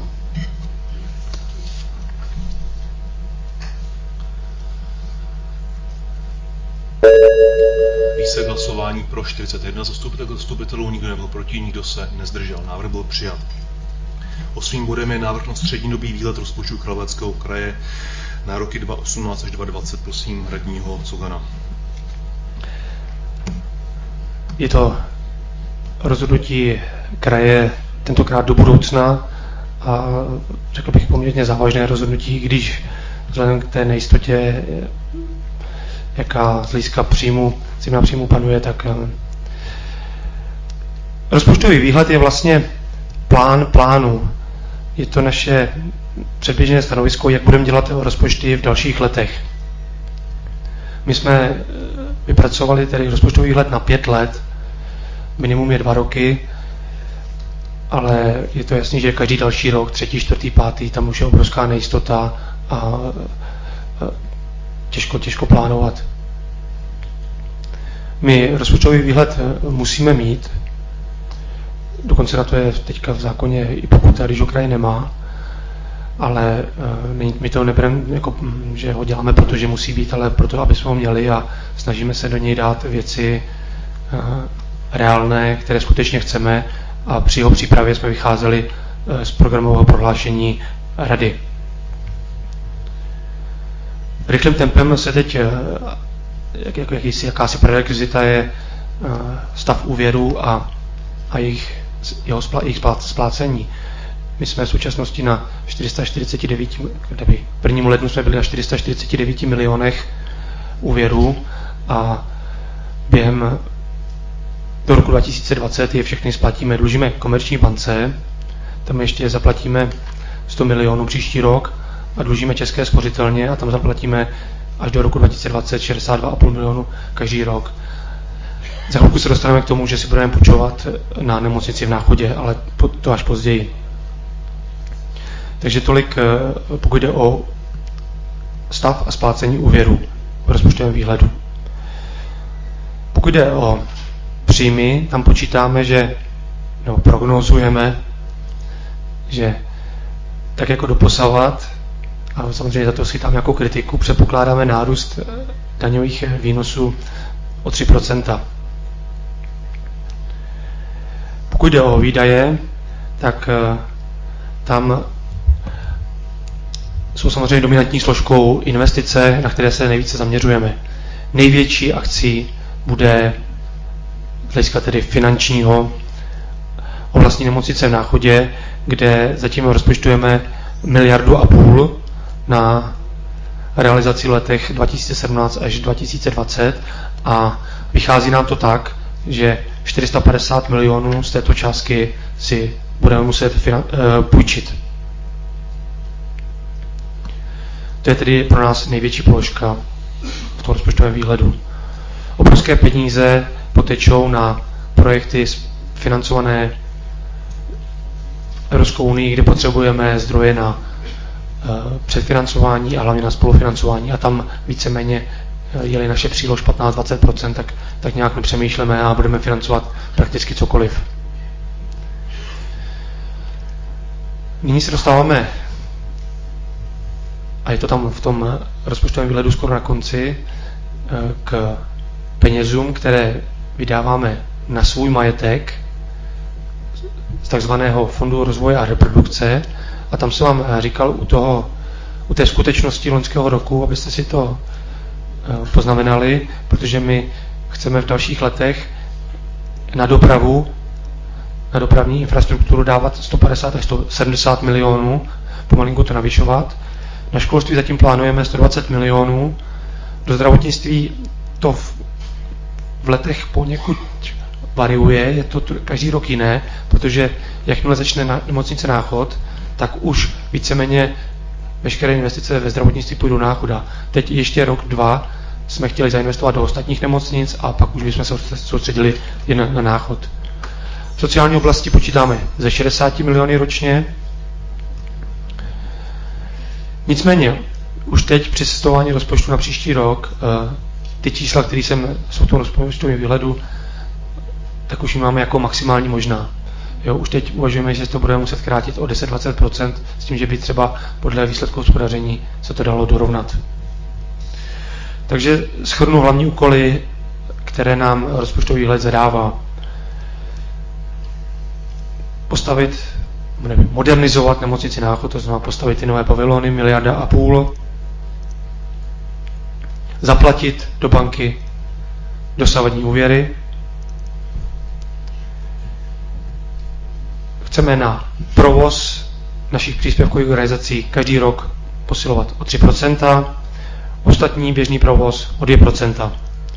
Výsledek hlasování pro čtyřicet jedna zastupitelů, nikdo nebyl proti, nikdo se nezdržel. Návrh byl přijat. Osmým bodem je návrh na střednědobý výhled rozpočtu Královéhradeckého kraje na roky dva tisíce osmnáct až dva tisíce dvacet. Prosím radního Cogana. Je to rozhodnutí kraje tentokrát do budoucna a řekl bych poměrně závažné rozhodnutí, když vzhledem k té nejistotě, jaká z hlediska příjmu, zejména příjmu panuje, tak rozpočtový výhled je vlastně plán plánu. Je to naše předběžné stanovisko, jak budeme dělat rozpočty v dalších letech. My jsme vypracovali tedy rozpočtový výhled na pět let, minimum je dva roky, ale je to jasný, že každý další rok, třetí, čtvrtý, pátý, tam už je obrovská nejistota a těžko, těžko plánovat. My rozpočtový výhled musíme mít, dokonce na to je teďka v zákoně i pokuta, když ho kraj nemá, ale uh, my to nebereme, jako, že ho děláme, protože musí být, ale proto, aby jsme ho měli a snažíme se do něj dát věci uh, reálné, které skutečně chceme a při jeho přípravě jsme vycházeli uh, z programového prohlášení Rady. Rychlým tempem se teď, uh, jak, jak, jakýsi, jakási prerekvizita je uh, stav úvěru a, a jejich jeho splá, jejich splácení. My jsme v současnosti na čtyři sta čtyřicet devět, v prvním lednu jsme byli na čtyři sta čtyřicet devět milionech úvěrů a během do roku dva tisíce dvacet je všechny splatíme. Dlužíme Komerční bance, tam ještě zaplatíme sto milionů příští rok a dlužíme České spořitelně a tam zaplatíme až do roku dva tisíce dvacet šedesát dva celá pět milionu každý rok. Za chvilku se dostaneme k tomu, že si budeme půjčovat na nemocnici v Náchodě, ale to až později. Takže tolik, pokud jde o stav a splácení úvěru v rozpočtovém výhledu. Pokud jde o příjmy, tam počítáme, že, nebo prognozujeme, že tak jako doposavat, a samozřejmě za to schytám nějakou kritiku, předpokládáme nárůst daňových výnosů o tři procenta. Pokud jde o výdaje, tak tam jsou samozřejmě dominantní složkou investice, na které se nejvíce zaměřujeme. Největší akcí bude z hlediska tedy finančního oblastní nemocnice v Náchodě, kde zatím rozpočtujeme miliardu a půl na realizaci v letech dva tisíce sedmnáct až dva tisíce dvacet a vychází nám to tak, že čtyři sta padesát milionů z této částky si budeme muset finan- půjčit. To je tedy pro nás největší položka v tom rozpočtovém výhledu. Obrovské peníze potečou na projekty financované Evropskou unii, kde potřebujeme zdroje na uh, předfinancování a hlavně na spolufinancování a tam víceméně je-li naše přílož patnáct až dvacet procent, tak, tak nějak nepřemýšlíme a budeme financovat prakticky cokoliv. Nyní se dostáváme, a je to tam v tom rozpočtovém výhledu skoro na konci, k penězům, které vydáváme na svůj majetek z takzvaného Fondu rozvoje a reprodukce. A tam jsem vám říkal u, toho, u té skutečnosti loňského roku, abyste si to poznamenali, protože my chceme v dalších letech na dopravu, na dopravní infrastrukturu dávat sto padesát až sto sedmdesát milionů, pomalinku to navyšovat. Na školství zatím plánujeme sto dvacet milionů, do zdravotnictví to v, v letech poněkud variuje, je to každý rok jiné, protože jakmile začne na, nemocnice Náchod, tak už víceméně veškeré investice ve zdravotnictví půjdou Náchoda. Teď ještě rok, dva jsme chtěli zainvestovat do ostatních nemocnic a pak už bychom se soustředili jen na, na Náchod. V sociální oblasti počítáme ze šedesát miliony ročně. Nicméně, už teď při sestavování rozpočtu na příští rok, ty čísla, které jsem jsou v tom rozpočtovém výhledu, tak už ji máme jako maximální možná. Jo, už teď uvažujeme, že to budeme muset krátit o deset až dvacet procent s tím, že by třeba podle výsledku hospodaření se to dalo dorovnat. Takže shrnu hlavní úkoly, které nám rozpočtový výhled zadává. Postavit, nevím, modernizovat nemocnici Náchod, to znamená postavit ty nové pavilony, miliarda a půl. Zaplatit do banky dosavadní úvěry. Chceme na provoz našich příspěvkových organizací každý rok posilovat o tři procenta, ostatní běžný provoz o dvě procenta.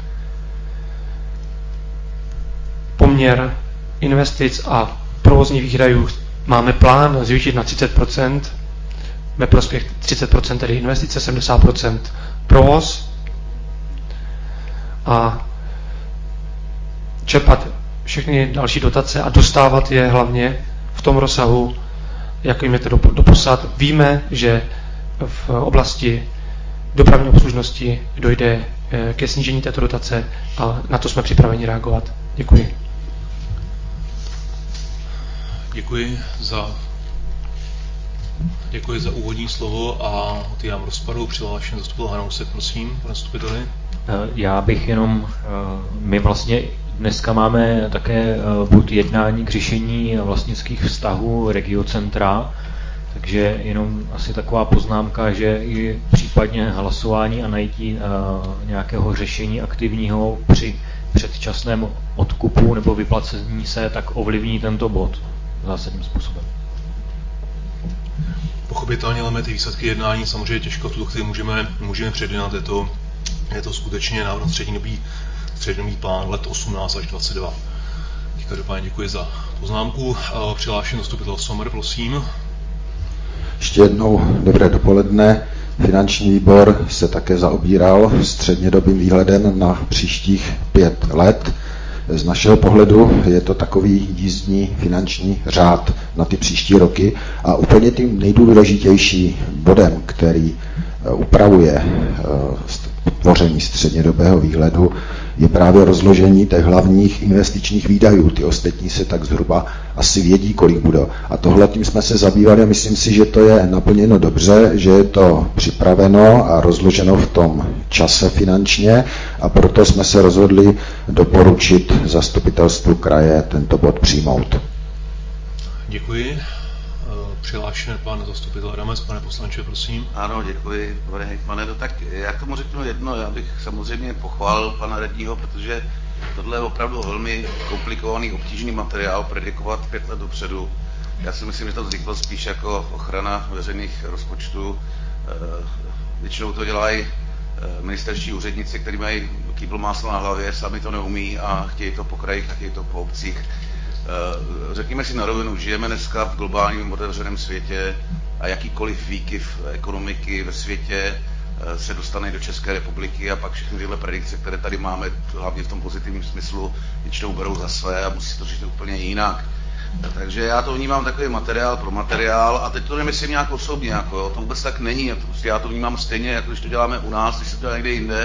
Poměr investic a provozních výdajů máme plán zvýšit na třicet procent, ve prospěch třicet procent tedy investice, sedmdesát procent provoz a čerpat všechny další dotace a dostávat je hlavně v tom rozsahu, jakým je to doposud. Víme, že v oblasti dopravní obslužnosti dojde ke snížení této dotace a na to jsme připraveni reagovat. Děkuji. Děkuji za, děkuji za úvodní slovo a otevírám rozpravu. Přihlášen zastupitel Hanousek, prosím, pane zastupiteli. Já bych jenom, my vlastně dneska máme také bod jednání k řešení vlastnických vztahů Regiocentra, takže jenom asi taková poznámka, že i případně hlasování a najítí nějakého řešení aktivního při předčasném odkupu nebo vyplacení se, tak ovlivní tento bod zásadním způsobem. Pochopitelně, ale ty výsledky jednání samozřejmě těžko v tuto chvíli můžeme, můžeme předjednat. Je to, je to skutečně návrh střednědobý, střednědobý plán let osmnáct až dvacet dva. Každopádně děkuji za poznámku. Přihlášen zastupitel Sommer, prosím. Ještě jednou dobré dopoledne. Finanční výbor se také zaobíral střednědobým výhledem na příštích pět let. Z našeho pohledu je to takový jízdní finanční řád na ty příští roky a úplně tím nejdůležitější bodem, který upravuje tvoření střednědobého výhledu, je právě rozložení těch hlavních investičních výdajů. Ty ostatní se tak zhruba asi vědí, kolik budou. A tohle tím jsme se zabývali a myslím si, že to je naplněno dobře, že je to připraveno a rozloženo v tom čase finančně a proto jsme se rozhodli doporučit zastupitelstvu kraje tento bod přijmout. Děkuji. Přihlášen pan zastupitel Adamec, pane poslanče, prosím. Ano, děkuji, pane hejtmane. No tak já k tomu řeknu jedno, já bych samozřejmě pochválil pana radního, protože tohle je opravdu velmi komplikovaný, obtížný materiál predikovat pět let dopředu. Já si myslím, že to vzniklo spíš jako ochrana veřejných rozpočtů. Většinou to dělají ministerští úředníci, kteří mají kýbl másla na hlavě, sami to neumí a chtějí to po krajích a chtějí to po obcích. Řekněme si na rovinu, žijeme dneska v globálním otevřeném světě a jakýkoliv výkyv ekonomiky ve světě se dostane do České republiky a pak všechny tyhle predikce, které tady máme, hlavně v tom pozitivním smyslu, většinou berou za své a musí to říct úplně jinak. Takže já to vnímám takový materiál pro materiál a teď to nemyslím nějak osobně, jako, jo, to vůbec tak není, to prostě já to vnímám stejně, jako když to děláme u nás, když se to dělá někde jinde.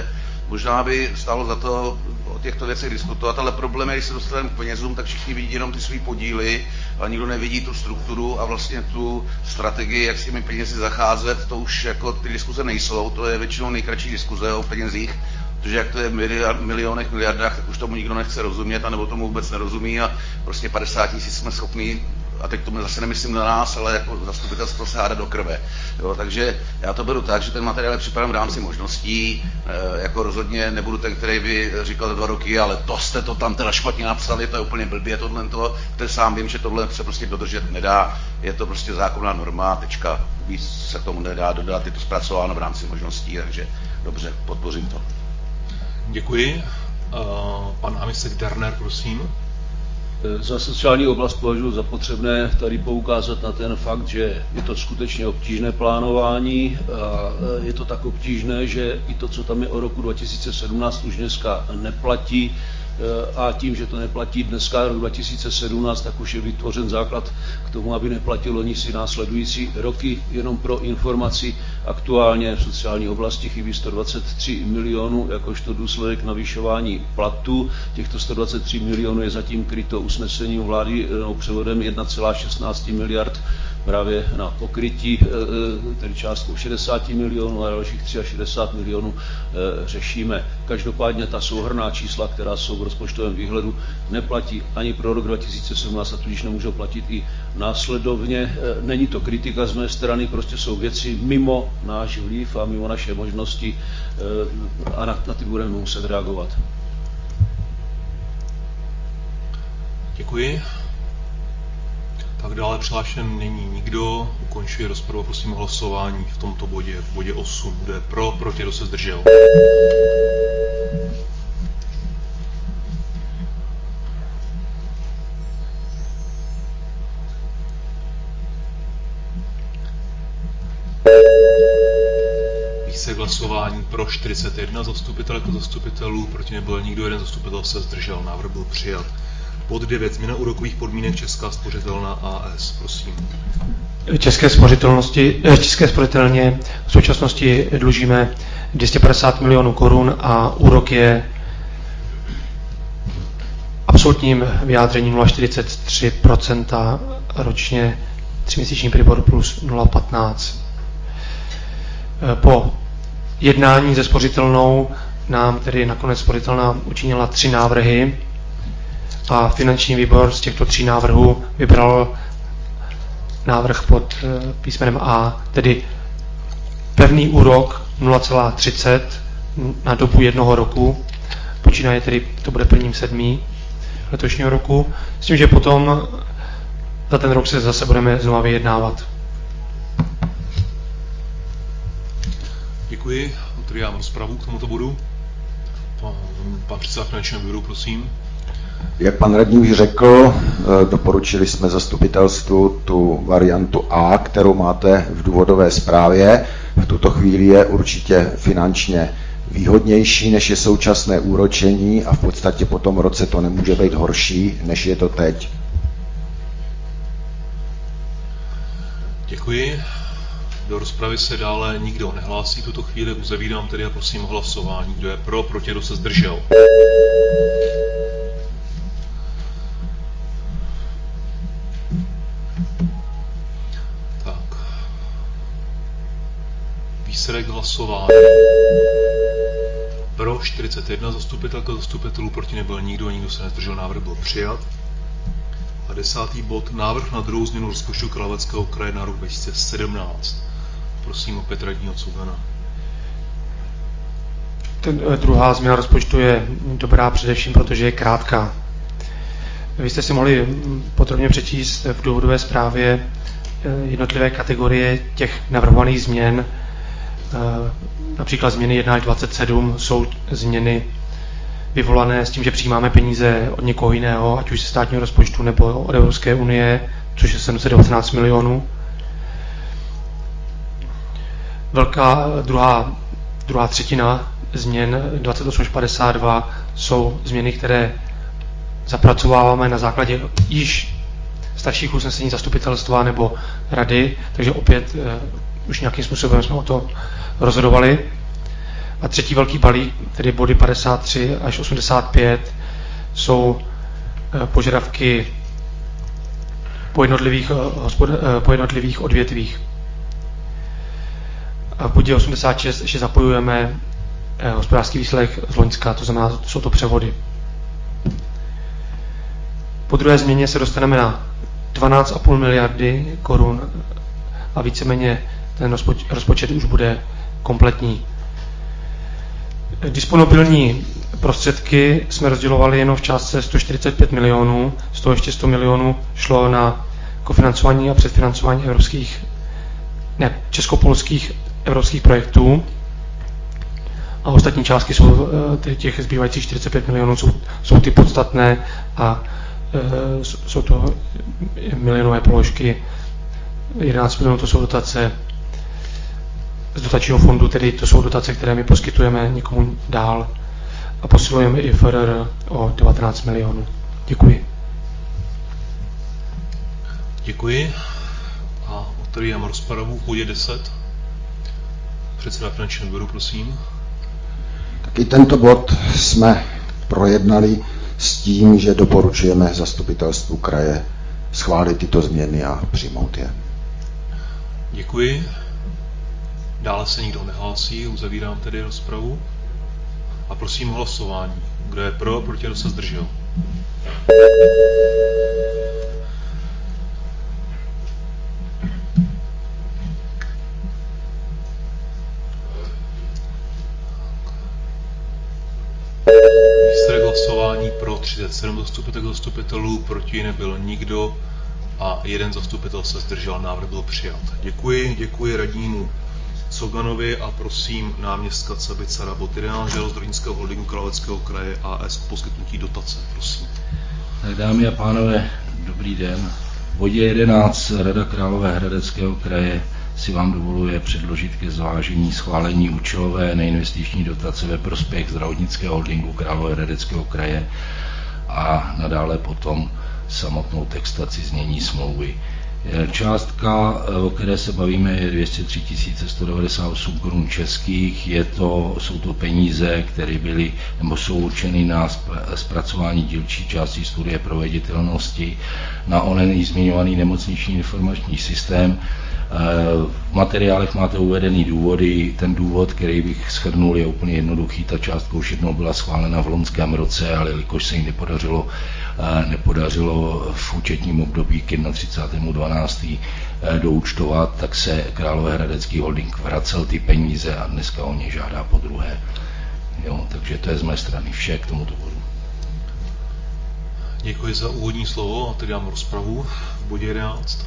možná by stálo za to o těchto věcech diskutovat, ale problém je, když se dostaneme k penězům, tak všichni vidí jenom ty svý podíly, ale nikdo nevidí tu strukturu a vlastně tu strategii, jak s těmi penězi zacházet, to už jako ty diskuze nejsou, to je většinou nejkratší diskuze o penězích, protože jak to je v miliard, milionech, miliardách, tak už tomu nikdo nechce rozumět, anebo tomu vůbec nerozumí a prostě padesát tisíc jsme schopni, a teď tomu zase nemyslím na nás, ale jako zastupitelstvo se hádat do krve. Jo, takže já to beru tak, že ten materiál je připraven v rámci možností, e, jako rozhodně nebudu ten, který by říkal za dva roky, ale to jste to tam teda špatně napsali, to je úplně blbě tohle, to, to sám vím, že tohle se prostě dodržet nedá, je to prostě zákonná norma, tečka, víc se k tomu nedá dodat, je to zpracováno v rámci možností, takže dobře, podpořím to. Děkuji. Uh, pan Amisek Darner, prosím. Za sociální oblast považuji za potřebné tady poukázat na ten fakt, že je to skutečně obtížné plánování a je to tak obtížné, že i to, co tam je o roku dva tisíce sedmnáct, už dneska neplatí a tím, že to neplatí dneska rok dva tisíce sedmnáct, tak už je vytvořen základ k tomu, aby neplatilo nic si následující roky. Jenom pro informaci, aktuálně v sociální oblasti chybí sto dvacet tři milionů jakožto důsledek navyšování platů. Těchto sto dvacet tři milionů je zatím kryto usnesením vlády no, převodem jedna celá šestnáct miliard právě na pokrytí, tedy částkou šedesát milionů a dalších šedesát tři milionů řešíme. Každopádně ta souhrnná čísla, která jsou v rozpočtovém výhledu, neplatí ani pro rok dva tisíce sedmnáct a tudíž nemůžou platit i následovně. Není to kritika z mé strany, prostě jsou věci mimo náš vliv a mimo naše možnosti a na, na ty budeme muset reagovat. Děkuji. Tak dále přihlášen není nikdo, ukončuji rozpravu, prosím o hlasování v tomto bodě, v bodě osm. Kdo je pro, proti, kdo se zdržel? Výsledek hlasování pro čtyřicet jedna zastupitelek a zastupitelů, proti nebyl nikdo, jeden zastupitel se zdržel, návrh byl přijat. Bod devět. Změna úrokových podmínek Česká spořitelna A S. Prosím. České spořitelnosti, České spořitelně v současnosti dlužíme dvě stě padesát milionů korun a úrok je absolutním vyjádřením nula celá čtyřicet tři procenta ročně, tříměsíční Pribor plus nula celá patnáct. Po jednání se spořitelnou nám tedy nakonec spořitelna učinila tři návrhy a finanční výbor z těchto tří návrhů vybral návrh pod písmenem A, tedy pevný úrok nula celá třicet na dobu jednoho roku, počínaje tedy, to bude prvním sedmý letošního roku, s tím, že potom za ten rok se zase budeme znova vyjednávat. Děkuji. Otvírám rozpravu k tomuto bodu. Pan, pan předseda finančního výboru, prosím. Jak pan radní už řekl, doporučili jsme zastupitelstvu tu variantu A, kterou máte v důvodové zprávě. V tuto chvíli je určitě finančně výhodnější, než je současné úročení a v podstatě po tom roce to nemůže být horší, než je to teď. Děkuji. Do rozpravy se dále nikdo nehlásí. V tuto chvíli uzavírám tedy a prosím o hlasování. Kdo je pro, proti, kdo se zdržel? Tak. Výsledek hlasování. Pro čtyřicet jedna zastupitelka zastupitelů, proti nebyl nikdo, nikdo se nezdržel, návrh byl přijat. A desátý bod, návrh na druhou změnu rozpočtu Královéhradeckého kraje na rok dva tisíce sedmnáct. Prosím opět radního Cugana. Ten, druhá změna rozpočtu je dobrá především, protože je krátká. Vy jste si mohli podrobně přečíst v důvodové zprávě jednotlivé kategorie těch navrhovaných změn. Například změny jedna až dvacet sedm jsou změny vyvolané s tím, že přijímáme peníze od někoho jiného, ať už ze státního rozpočtu nebo od Evropské unie, což je sedm set devatenáct milionů. Velká druhá, druhá třetina změn dvacet osm až padesát dva jsou změny, které zapracováváme na základě již starších usnesení zastupitelstva nebo rady, takže opět uh, už nějakým způsobem jsme o to rozhodovali. A třetí velký balík, tedy body padesát tři až osmdesát pět, jsou požadavky po jednotlivých, po jednotlivých odvětvích. A v bodě osmdesát šest ještě zapojujeme hospodářský výsledek z loňska, to znamená, jsou to převody. Po druhé změně se dostaneme na dvanáct celá pět miliardy korun a víceméně ten rozpočet, rozpočet už bude kompletní. Disponibilní prostředky jsme rozdělovali jenom v částce sto čtyřicet pět milionů, z toho ještě sto milionů šlo na kofinancování a předfinancování evropských, ne, českopolských evropských projektů a ostatní částky jsou, těch zbývajících čtyřicet pět milionů jsou, jsou ty podstatné a e, jsou to milionové položky, jedenáct milionů to jsou dotace z dotačního fondu, tedy to jsou dotace, které my poskytujeme někomu dál a posilujeme i F R R o devatenáct milionů. Děkuji. Děkuji. A otevírám rozpravu v bodě deset. Předseda finančního výboru, prosím. Taky tento bod jsme projednali s tím, že doporučujeme zastupitelstvu kraje schválit tyto změny a přijmout je. Děkuji. Dále se nikdo nehlásí, uzavírám tedy rozpravu. A prosím o hlasování. Kdo je pro, proti, kdo se zdržel? Výsledek hlasování pro třicet sedm zastupitelů, zastupitelů, proti nebyl nikdo a jeden zastupitel se zdržel. Návrh byl přijat. Děkuji, děkuji radnímu Coganovi a prosím náměstka Cabica Rabotyriana, z Zdravotnického holdingu Královéhradeckého kraje A S o poskytnutí dotace. Prosím. Tak dámy a pánové, dobrý den. V bodě jedenáct Rada Královéhradeckého kraje si vám dovoluje předložit ke zvážení schválení účelové neinvestiční dotace ve prospěch Zdravotnického holdingu Královéhradeckého kraje a nadále potom samotnou textaci znění smlouvy. Částka, o které se bavíme, je dvě stě tři tisíce sto devadesát osm korun českých. Je to, jsou to peníze, které byly nebo jsou určeny na zpracování dílčí části studie proveditelnosti na onen zmiňovaný nemocniční informační systém. V materiálech máte uvedený důvody. Ten důvod, který bych shrnul, je úplně jednoduchý. Ta částka už jednou byla schválena v loňském roce, ale jelikož se jí nepodařilo, nepodařilo v účetním období k třicátému prvnímu decátém doúčtovat, tak se Královéhradecký holding vracel ty peníze a dneska o ně žádá po druhé. Jo, takže to je z mé strany vše k tomuto bodu. Děkuji za úvodní slovo a teď dám rozpravu v bodě jedenáct.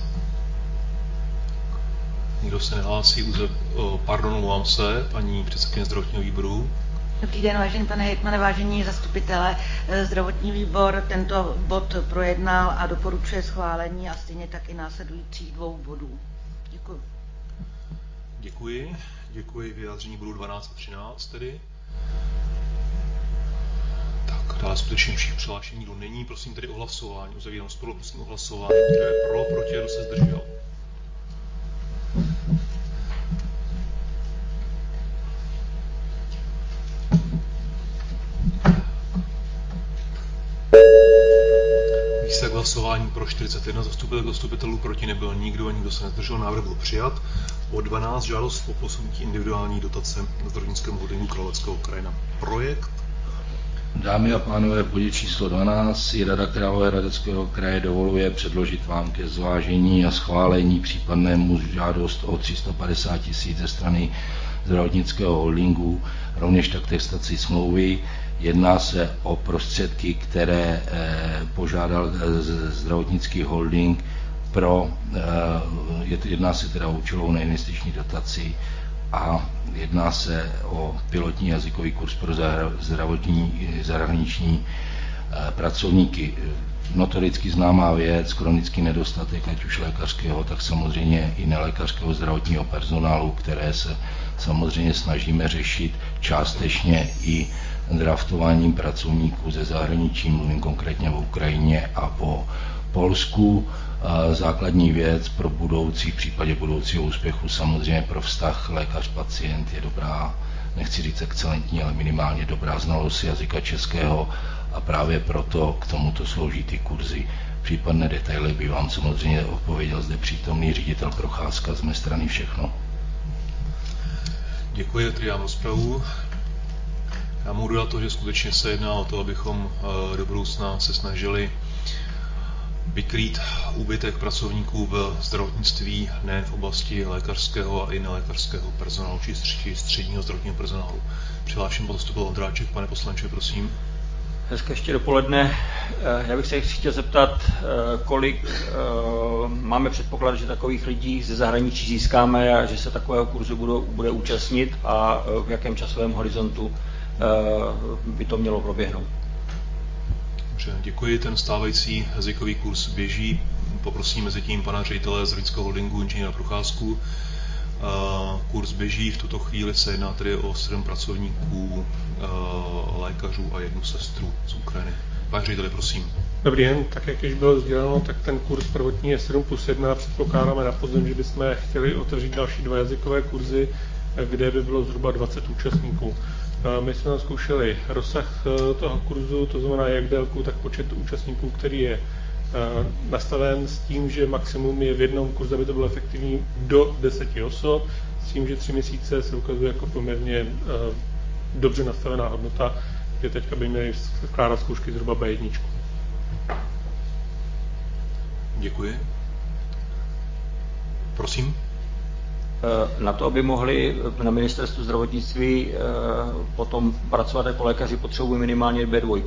Nikdo se nehlásí, uze... pardon, mluvám se, paní předsedkyně zdravotního výboru. Dobrý den, vážený pane hejtmane, vážení zastupitelé. Zdravotní výbor tento bod projednal a doporučuje schválení a stejně tak i následujících dvou bodů. Děkuji. Děkuji. Děkuji vyjádření bodu dvanáct a třináct tedy. Tak, dále skutečně všech přihlášení nikdo není, prosím tedy o hlasování. Uzavírám spolu, prosím o hlasování. Kdo je pro, proti, kdo se zdržel? Výsledek hlasování pro čtyřicet jedna zastupitelů, zastupitelů, proti nebyl nikdo a nikdo se nezdržel. Návrh byl přijat. O dvanáct žádost o posunutí individuální dotace na Zdravotnickému holdingu Královéhradeckého kraje na projekt. Dámy a pánové, v bodě číslo dvanáct si Rada Královéhradeckého kraje dovoluje předložit vám ke zvážení a schválení případnému žádost o tři sta padesát tisíc ze strany Zdravotnického holdingu, rovněž tak textaci smlouvy. Jedná se o prostředky, které eh, požádal eh, Zdravotnický holding pro, eh, jedná se teda o účelovou neinvestiční dotaci a jedná se o pilotní jazykový kurz pro zdravotní, zahraniční eh, pracovníky. Notoricky známá věc, chronický nedostatek, ať už lékařského, tak samozřejmě i nelékařského zdravotního personálu, které se samozřejmě snažíme řešit částečně i draftováním pracovníků ze zahraničí, mluvím konkrétně o Ukrajině a po Polsku. Základní věc pro budoucí, v případě budoucího úspěchu, samozřejmě pro vztah lékař-pacient je dobrá nechci říct excelentní, ale minimálně dobrá znalost jazyka českého a právě proto k tomuto slouží ty kurzy. Případné detaily by vám samozřejmě odpověděl zde přítomný ředitel Procházka, z mé strany všechno. Děkuji, otvírám rozpravu. Já mohu dodat to, že skutečně se jedná o to, abychom do budoucna se snažili vykrýt úbytek pracovníků v zdravotnictví nejen v oblasti lékařského a i nelékařského personálu, či středního zdravotního personálu. Přihlášen postupoval Ondráček. Pane poslanče, prosím. Hezké ještě dopoledne. Já bych se chtěl zeptat, kolik máme předpoklad, že takových lidí ze zahraničí získáme a že se takového kurzu budou, bude účastnit a v jakém časovém horizontu by to mělo proběhnout. Dobře, děkuji. Ten stávající jazykový kurz běží. Poprosím mezi tím pana ředitele Zdravotnického holdingu inženýra Procházku. Kurz běží, v tuto chvíli se jedná tedy o sedm pracovníků, lékařů a jednu sestru z Ukrajiny. Pane řediteli, prosím. Dobrý den, tak jak již bylo sděleno, tak ten kurz prvotní je sedm plus jedna. Předpokládáme na podzim, že bychom chtěli otevřít další dva jazykové kurzy, kde by bylo zhruba dvacet účastníků. My jsme zkoušeli rozsah toho kurzu, to znamená jak délku, tak počet účastníků, který je nastaven s tím, že maximum je v jednom kurzu, aby to bylo efektivní do deseti osob, s tím, že tři měsíce se ukazuje jako poměrně dobře nastavená hodnota, že teďka by měli skládat zkoušky zhruba bé jedna. Děkuji. Prosím. Na to, aby mohli na ministerstvu zdravotnictví potom pracovat jako lékaři, potřebují minimálně bé dva.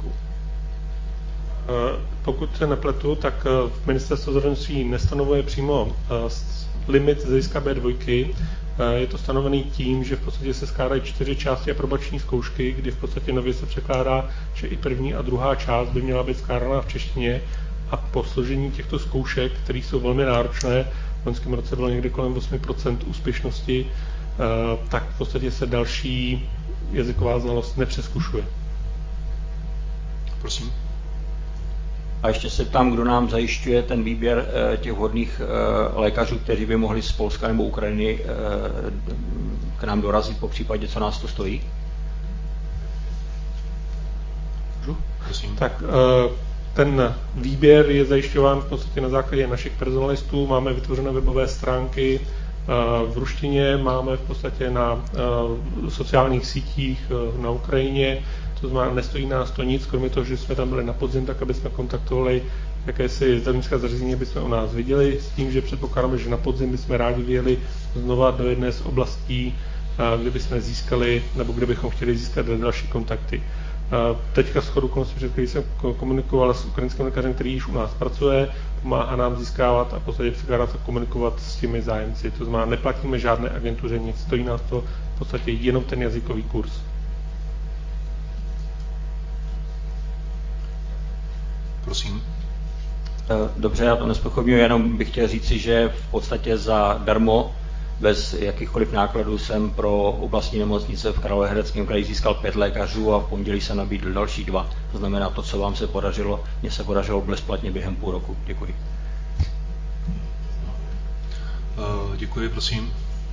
Pokud se nepletu, tak ministerstvo zdravotnictví nestanovuje přímo limit z hlediska bé dva. Je to stanovený tím, že v podstatě se skládají čtyři části aprobační zkoušky, kdy v podstatě nově se překládá, že i první a druhá část by měla být skládána v češtině a po složení těchto zkoušek, které jsou velmi náročné, v loňském roce bylo někde kolem osm procent úspěšnosti, tak v podstatě se další jazyková znalost nepřezkušuje. Prosím. A ještě se ptám, kdo nám zajišťuje ten výběr těch vhodných lékařů, kteří by mohli z Polska nebo Ukrajiny k nám dorazit, po případě, co nás to stojí? Prosím. Tak ten výběr je zajišťován v podstatě na základě našich personalistů. Máme vytvořené webové stránky v ruštině, máme v podstatě na sociálních sítích na Ukrajině. To znamená, nestojí nás to nic, kromě toho, že jsme tam byli na podzim, tak aby jsme kontaktovali jakési zdravotnické zařízení, aby jsme o nás viděli, s tím, že předpokládáme, že na podzim bychom rádi vyjeli znova do jedné z oblastí, kde bychom získali, nebo kde bychom chtěli získat další kontakty. Teďka shodou okolností, před který jsem komunikoval s ukrajinským lékařem, který již u nás pracuje, pomáhá nám získávat a v podstatě překládat a komunikovat s těmi zájemci. To znamená, neplatíme žádné agentuře nic, stojí nás to v podstatě jenom ten jazykový kurz. Prosím. Dobře, já to nezpochybňuji, jenom bych chtěl říci, že v podstatě za darmo, bez jakýchkoliv nákladů jsem pro oblastní nemocnice v Královéhradeckém kraji získal pět lékařů a v pondělí se nabídl další dva. To znamená, to, co vám se podařilo, mně se podařilo bezplatně během půl roku. Děkuji. Uh, děkuji, prosím.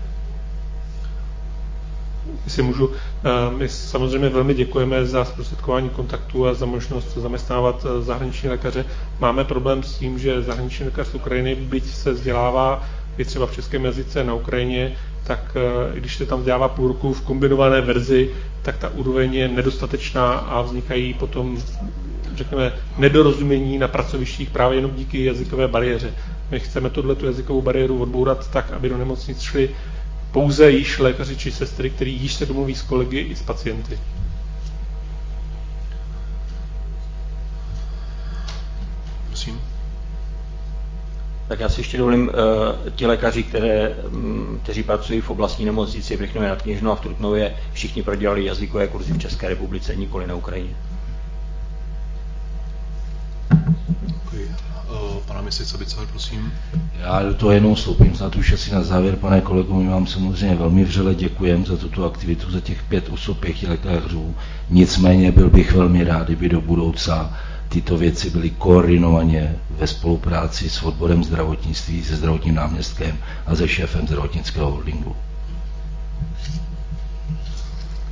Jestli můžu, my samozřejmě velmi děkujeme za zprostředkování kontaktů a za možnost zaměstnávat zahraniční lékaře. Máme problém s tím, že zahraniční lékař z Ukrajiny, byť se vzdělává i třeba v českém jazyce na Ukrajině, tak když se tam vzdělává půl roku v kombinované verzi, tak ta úroveň je nedostatečná a vznikají potom, řekněme, nedorozumění na pracovištích právě jenom díky jazykové bariéře. My chceme tuto jazykovou bariéru odbourat tak, aby do nemocnic šli pouze již lékaři či sestry, který již se domluví s kolegy i s pacienty. Prosím. Tak já si ještě dovolím, uh, ti lékaři, které, um, kteří pracují v oblastní nemocnici v Rychnově nad Kněžnou a v Trutnově, všichni prodělali jazykové kurzy v České republice, nikoli na Ukrajině. Děkuji. Pana Měsíce Bicar, prosím. Já do toho jenom vstoupím, snad už asi na závěr, pane kolego, my vám samozřejmě velmi vřele děkujeme za tuto aktivitu, za těch pět osob, pěti lékařů. Nicméně byl bych velmi rád, kdyby do budoucna tyto věci byly koordinovaně ve spolupráci s odborem zdravotnictví, se zdravotním náměstkem a se šéfem zdravotnického holdingu.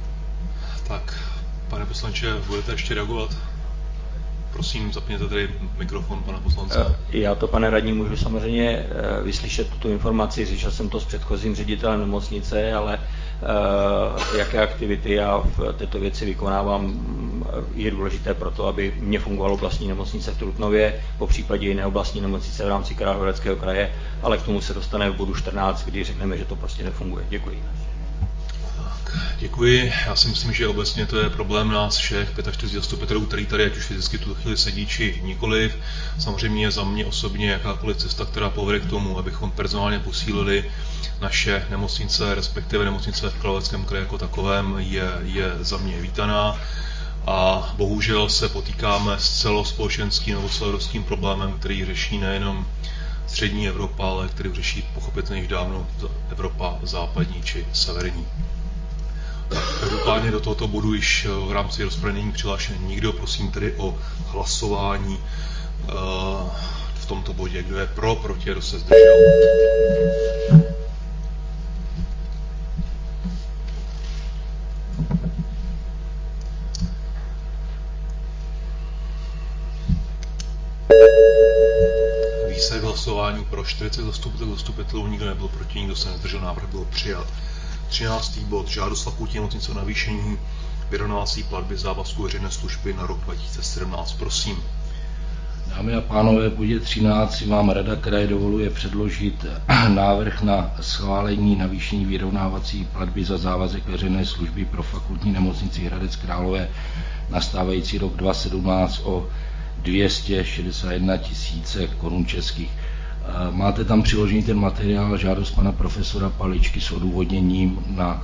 Pane poslanče, budete ještě reagovat? Prosím, zapněte tady mikrofon pana poslance. Já to, pane radní, můžu samozřejmě vyslyšet tuto informaci, řešil jsem to s předchozím ředitelem nemocnice, ale jaké aktivity já v této věci vykonávám, je důležité proto, aby mě fungovalo oblastní nemocnice v Trutnově, po případě jiné oblastní nemocnice v rámci Královéhradeckého kraje, ale k tomu se dostane v bodu čtrnáct, kdy řekneme, že to prostě nefunguje. Děkuji. Děkuji. Já si myslím, že obecně to je problém nás všech, čtyřicet pět zastupitelů, který tady ať už fyzicky tu chvíli sedí, či nikoliv. Samozřejmě za mě osobně jakákoliv cesta, která povede k tomu, abychom personálně posílili naše nemocnice, respektive nemocnice v Královéhradeckém kraji jako takovém, je, je za mě vítaná. A bohužel se potýkáme s celospolečenským nebo celoevropským problémem, který řeší nejenom střední Evropa, ale který řeší pochopitelně již dávno Evropa západní či severní. Každopádně do tohoto bodu již v rámci rozpravy není přihlášen nikdo, prosím tedy o hlasování uh, v tomto bodě. Kdo je pro, proti, kdo se zdržel? Výsledek hlasování pro čtyřicet zastupitelů, zastupitelů, nikdo nebyl proti, nikdo se nezdržel, návrh byl přijat. třináctý bod. Žádost Fakultní nemocnice o navýšení vyrovnávací platby závazků veřejné služby na rok dva tisíce sedmnáct. Prosím. Dámy a pánové, v bodě třináct si vám Rada kraje dovoluje předložit návrh na schválení navýšení vyrovnávací platby za závazek veřejné služby pro Fakultní nemocnici Hradec Králové na stávající rok dva tisíce sedmnáct o dvě stě šedesát jedna tisíc korun českých. Máte tam přiložený ten materiál, žádost pana profesora Paličky s odůvodněním na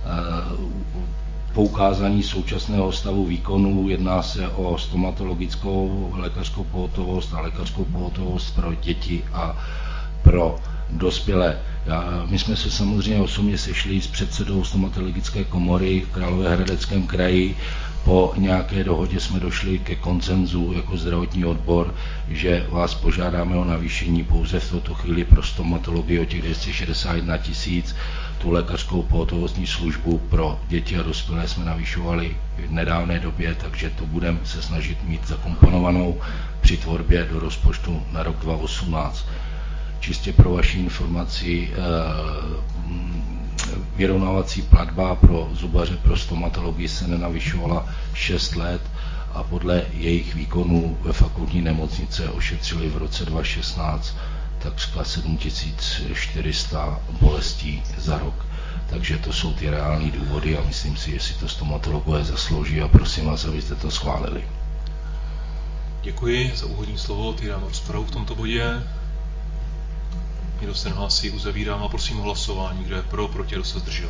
poukázání současného stavu výkonů. Jedná se o stomatologickou lékařskou pohotovost a lékařskou pohotovost pro děti a pro dospělé. Já, my jsme se samozřejmě osobně sešli s předsedou stomatologické komory v Královéhradeckém kraji. Po nějaké dohodě jsme došli ke konsenzu jako zdravotní odbor, že vás požádáme o navýšení pouze v této chvíli pro stomatologii o těch dvě stě šedesát jedna tisíc. Tu lékařskou pohotovostní službu pro děti a dospělé jsme navyšovali v nedávné době, takže to budeme se snažit mít zakomponovanou při tvorbě do rozpočtu na rok dva tisíce osmnáct. Čistě pro vaši informaci, vyrovnávací platba pro zubaře pro stomatologii se nenavyšovala šest let a podle jejich výkonů ve fakultní nemocnice ošetřili v roce dva tisíce šestnáct takřka sedm tisíc čtyři sta bolestí za rok. Takže to jsou ty reální důvody a myslím si, že si to stomatologové zaslouží a prosím vás, abyste to schválili. Děkuji za úvodní slovo, otevírám rozpravu v tomto bodě. Nikdo se nehlásí, uzavírám a prosím o hlasování, kdo je pro, proti, kdo se zdržel.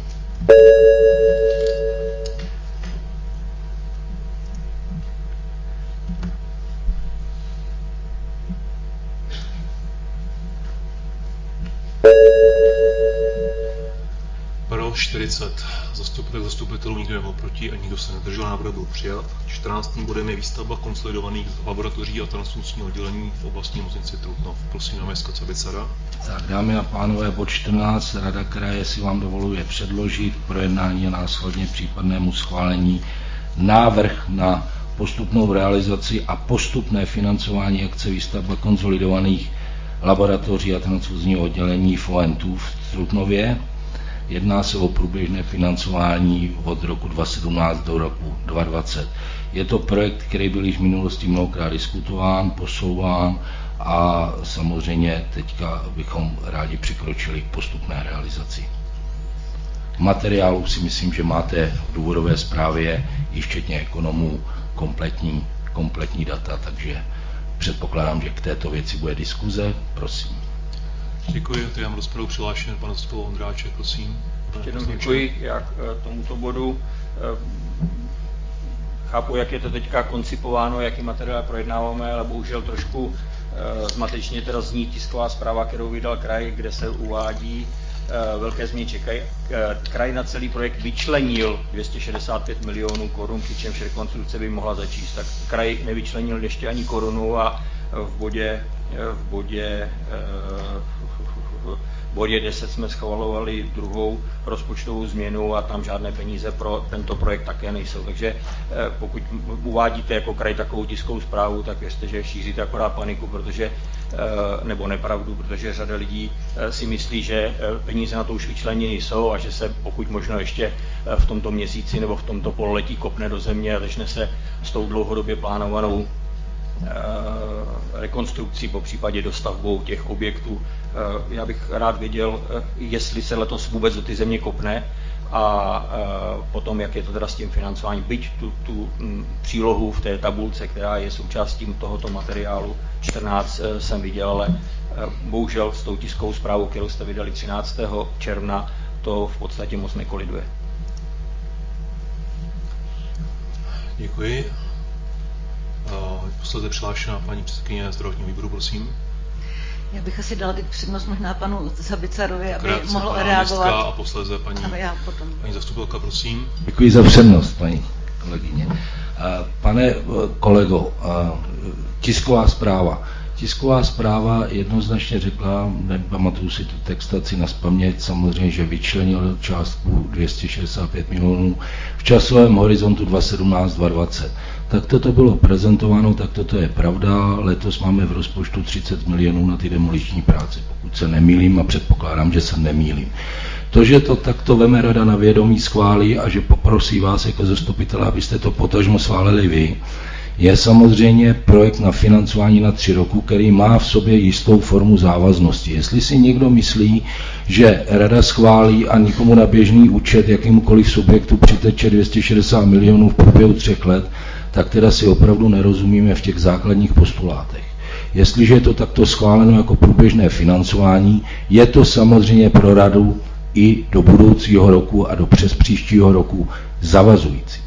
Pro čtyřicet zastupitelů, zastupitelů, nikdo nebyl proti a nikdo se nedržel, návrh byl přijat. čtrnáctým bodem je výstavba konsolidovaných laboratoří a transfuzního oddělení v oblastní nemocnici Trutnov. Prosím, náměstka Cabicera. Tak, dámy a pánové, bod čtrnáct, Rada kraje si vám dovoluje předložit projednání a následně případnému schválení návrh na postupnou realizaci a postupné financování akce výstavba konsolidovaných laboratoří a transfuzního oddělení V O N T U v Trutnově. Jedná se o průběžné financování od roku dva tisíce sedmnáct do roku dva tisíce dvacet. Je to projekt, který byl již v minulosti mnohokrát diskutován, posouván a samozřejmě teďka bychom rádi přikročili k postupné realizaci. Materiálu si myslím, že máte v důvodové zprávě i včetně ekonomů kompletní, kompletní data, takže předpokládám, že k této věci bude diskuze. Prosím. Děkuji, to je mám rozpravu přihlášen pan zastupoval Ondráček, prosím. Ještě jednou děkuji, jak tomuto bodu. Chápu, jak je to teďka koncipováno, jaký materiál projednáváme, ale bohužel trošku zmatečně teda zní tisková zpráva, kterou vydal kraj, kde se uvádí, velké změny čekají. Kraj na celý projekt vyčlenil dvě stě šedesát pět milionů korun, přičemž rekonstrukce by mohla začít. Tak kraj nevyčlenil ještě ani korunu a v bodě, v bodě V bodě deset jsme schvalovali druhou rozpočtovou změnu a tam žádné peníze pro tento projekt také nejsou. Takže pokud uvádíte jako kraj takovou tiskovou zprávu, tak věřte, že šíříte akorát paniku, protože, nebo nepravdu, protože řada lidí si myslí, že peníze na to už vyčleněny jsou a že se pokud možno ještě v tomto měsíci nebo v tomto pololetí kopne do země a začne se s tou dlouhodobě plánovanou rekonstrukcí, po případě dostavbou těch objektů. Já bych rád věděl, jestli se letos vůbec do ty země kopne a potom, jak je to teda s tím financováním. Byť tu, tu přílohu v té tabulce, která je součástí tohoto materiálu čtrnáct, jsem viděl, ale bohužel s tou tiskovou zprávou, kterou jste vydali třináctého června, to v podstatě moc nekoliduje. Děkuji. Posledně přihlášená paní předsedkyně zdravotního výboru, prosím. Já bych asi dala teď přednost možná panu Zabicarovi, aby Krátce mohl pana reagovat. A posledně paní, já potom. paní zastupitelka, prosím. Děkuji za přednost, paní kolegyně. Pane kolego, tisková zpráva. Tisková zpráva jednoznačně řekla, nepamatuju si tu textaci nazpaměť, samozřejmě, že vyčlenil částku dvě stě šedesát pět milionů v časovém horizontu dva tisíce sedmnáct dva tisíce dvacet. Tak toto bylo prezentováno, tak toto je pravda. Letos máme v rozpočtu třicet milionů na ty demoliční práce, pokud se nemýlím a předpokládám, že se nemýlím. To, že to takto veme rada na vědomí, schválí a že poprosí vás jako zastupitele, abyste to potažmo schválili vy, je samozřejmě projekt na financování na tři roku, který má v sobě jistou formu závaznosti. Jestli si někdo myslí, že rada schválí a nikomu na běžný účet jakýmkoliv subjektu přiteče dvě stě šedesát milionů v průběhu třech let, tak teda si opravdu nerozumíme v těch základních postulátech. Jestliže je to takto schváleno jako průběžné financování, je to samozřejmě pro radu i do budoucího roku a do přes příštího roku zavazující.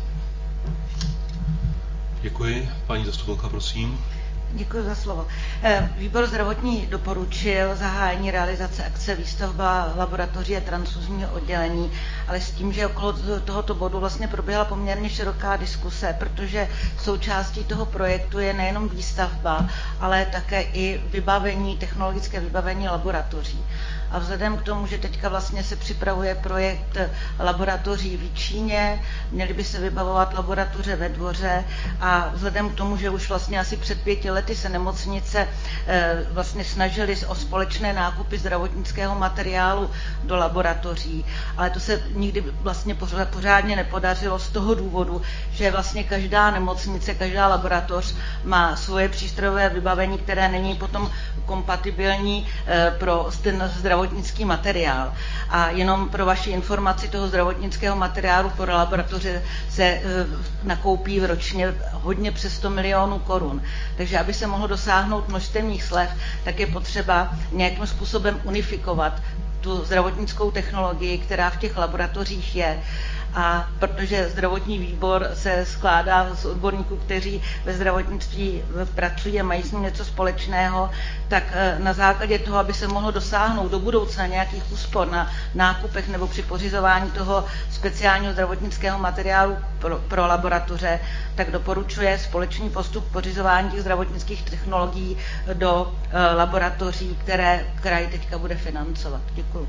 Děkuji. Paní zastupitelka, prosím. Děkuji za slovo. Výbor zdravotní doporučil zahájení realizace akce výstavba laboratoří a transfuzního oddělení, ale s tím, že okolo tohoto bodu vlastně proběhla poměrně široká diskuse, protože součástí toho projektu je nejenom výstavba, ale také i vybavení, technologické vybavení laboratoří. A vzhledem k tomu, že teďka vlastně se připravuje projekt laboratoří v Jičíně, měly by se vybavovat laboratoře ve Dvoře a vzhledem k tomu, že už vlastně asi před pěti lety se nemocnice vlastně snažily o společné nákupy zdravotnického materiálu do laboratoří, ale to se nikdy vlastně pořádně nepodařilo z toho důvodu, že vlastně každá nemocnice, každá laboratoř má svoje přístrojové vybavení, které není potom kompatibilní pro ten zdravotnický materiál. A jenom pro vaši informaci, toho zdravotnického materiálu pro laboratoře se nakoupí ročně hodně přes sto milionů korun. Takže aby se mohlo dosáhnout množstevních slev, tak je potřeba nějakým způsobem unifikovat tu zdravotnickou technologii, která v těch laboratořích je. A protože zdravotní výbor se skládá z odborníků, kteří ve zdravotnictví pracují a mají s ním něco společného, tak na základě toho, aby se mohlo dosáhnout do budoucna nějakých úspor na nákupech nebo při pořizování toho speciálního zdravotnického materiálu pro, pro laboratoře, tak doporučuje společný postup pořizování těch zdravotnických technologií do uh, laboratoří, které kraj teďka bude financovat. Děkuji.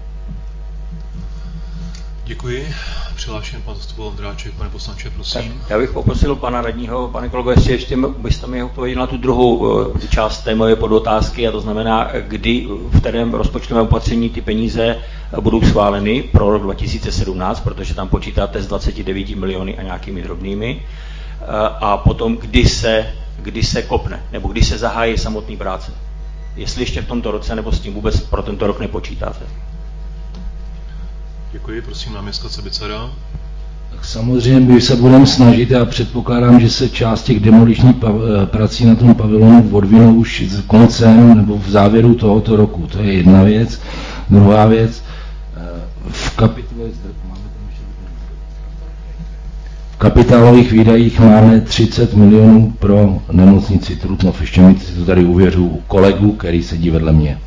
Děkuji. Přihlášen pan zastupoval Ondráček. Pane poslanče, prosím. Tak, já bych poprosil pana radního, pane kolego, jestli ještě byste mi odpověděli na tu druhou část té moje podotázky, a to znamená, kdy v kterém rozpočtovém opatření ty peníze budou schváleny pro rok dva tisíce sedmnáct, protože tam počítáte s dvaceti devíti miliony a nějakými drobnými, a potom kdy se, kdy se kopne, nebo kdy se zahájí samotný práce. Jestli ještě v tomto roce, nebo s tím vůbec pro tento rok nepočítáte. Děkuji, prosím náměstka Zabicera. Tak samozřejmě my se budeme snažit, já předpokládám, že se část těch demoličních prací na tom pavilonu odvinou už koncem nebo v závěru tohoto roku. To je jedna věc. Druhá věc, v kapitole v kapitálových výdajích máme třicet milionů pro nemocnici Trutnov. Ještě mi to tady uvěřu kolegu, který sedí vedle mě.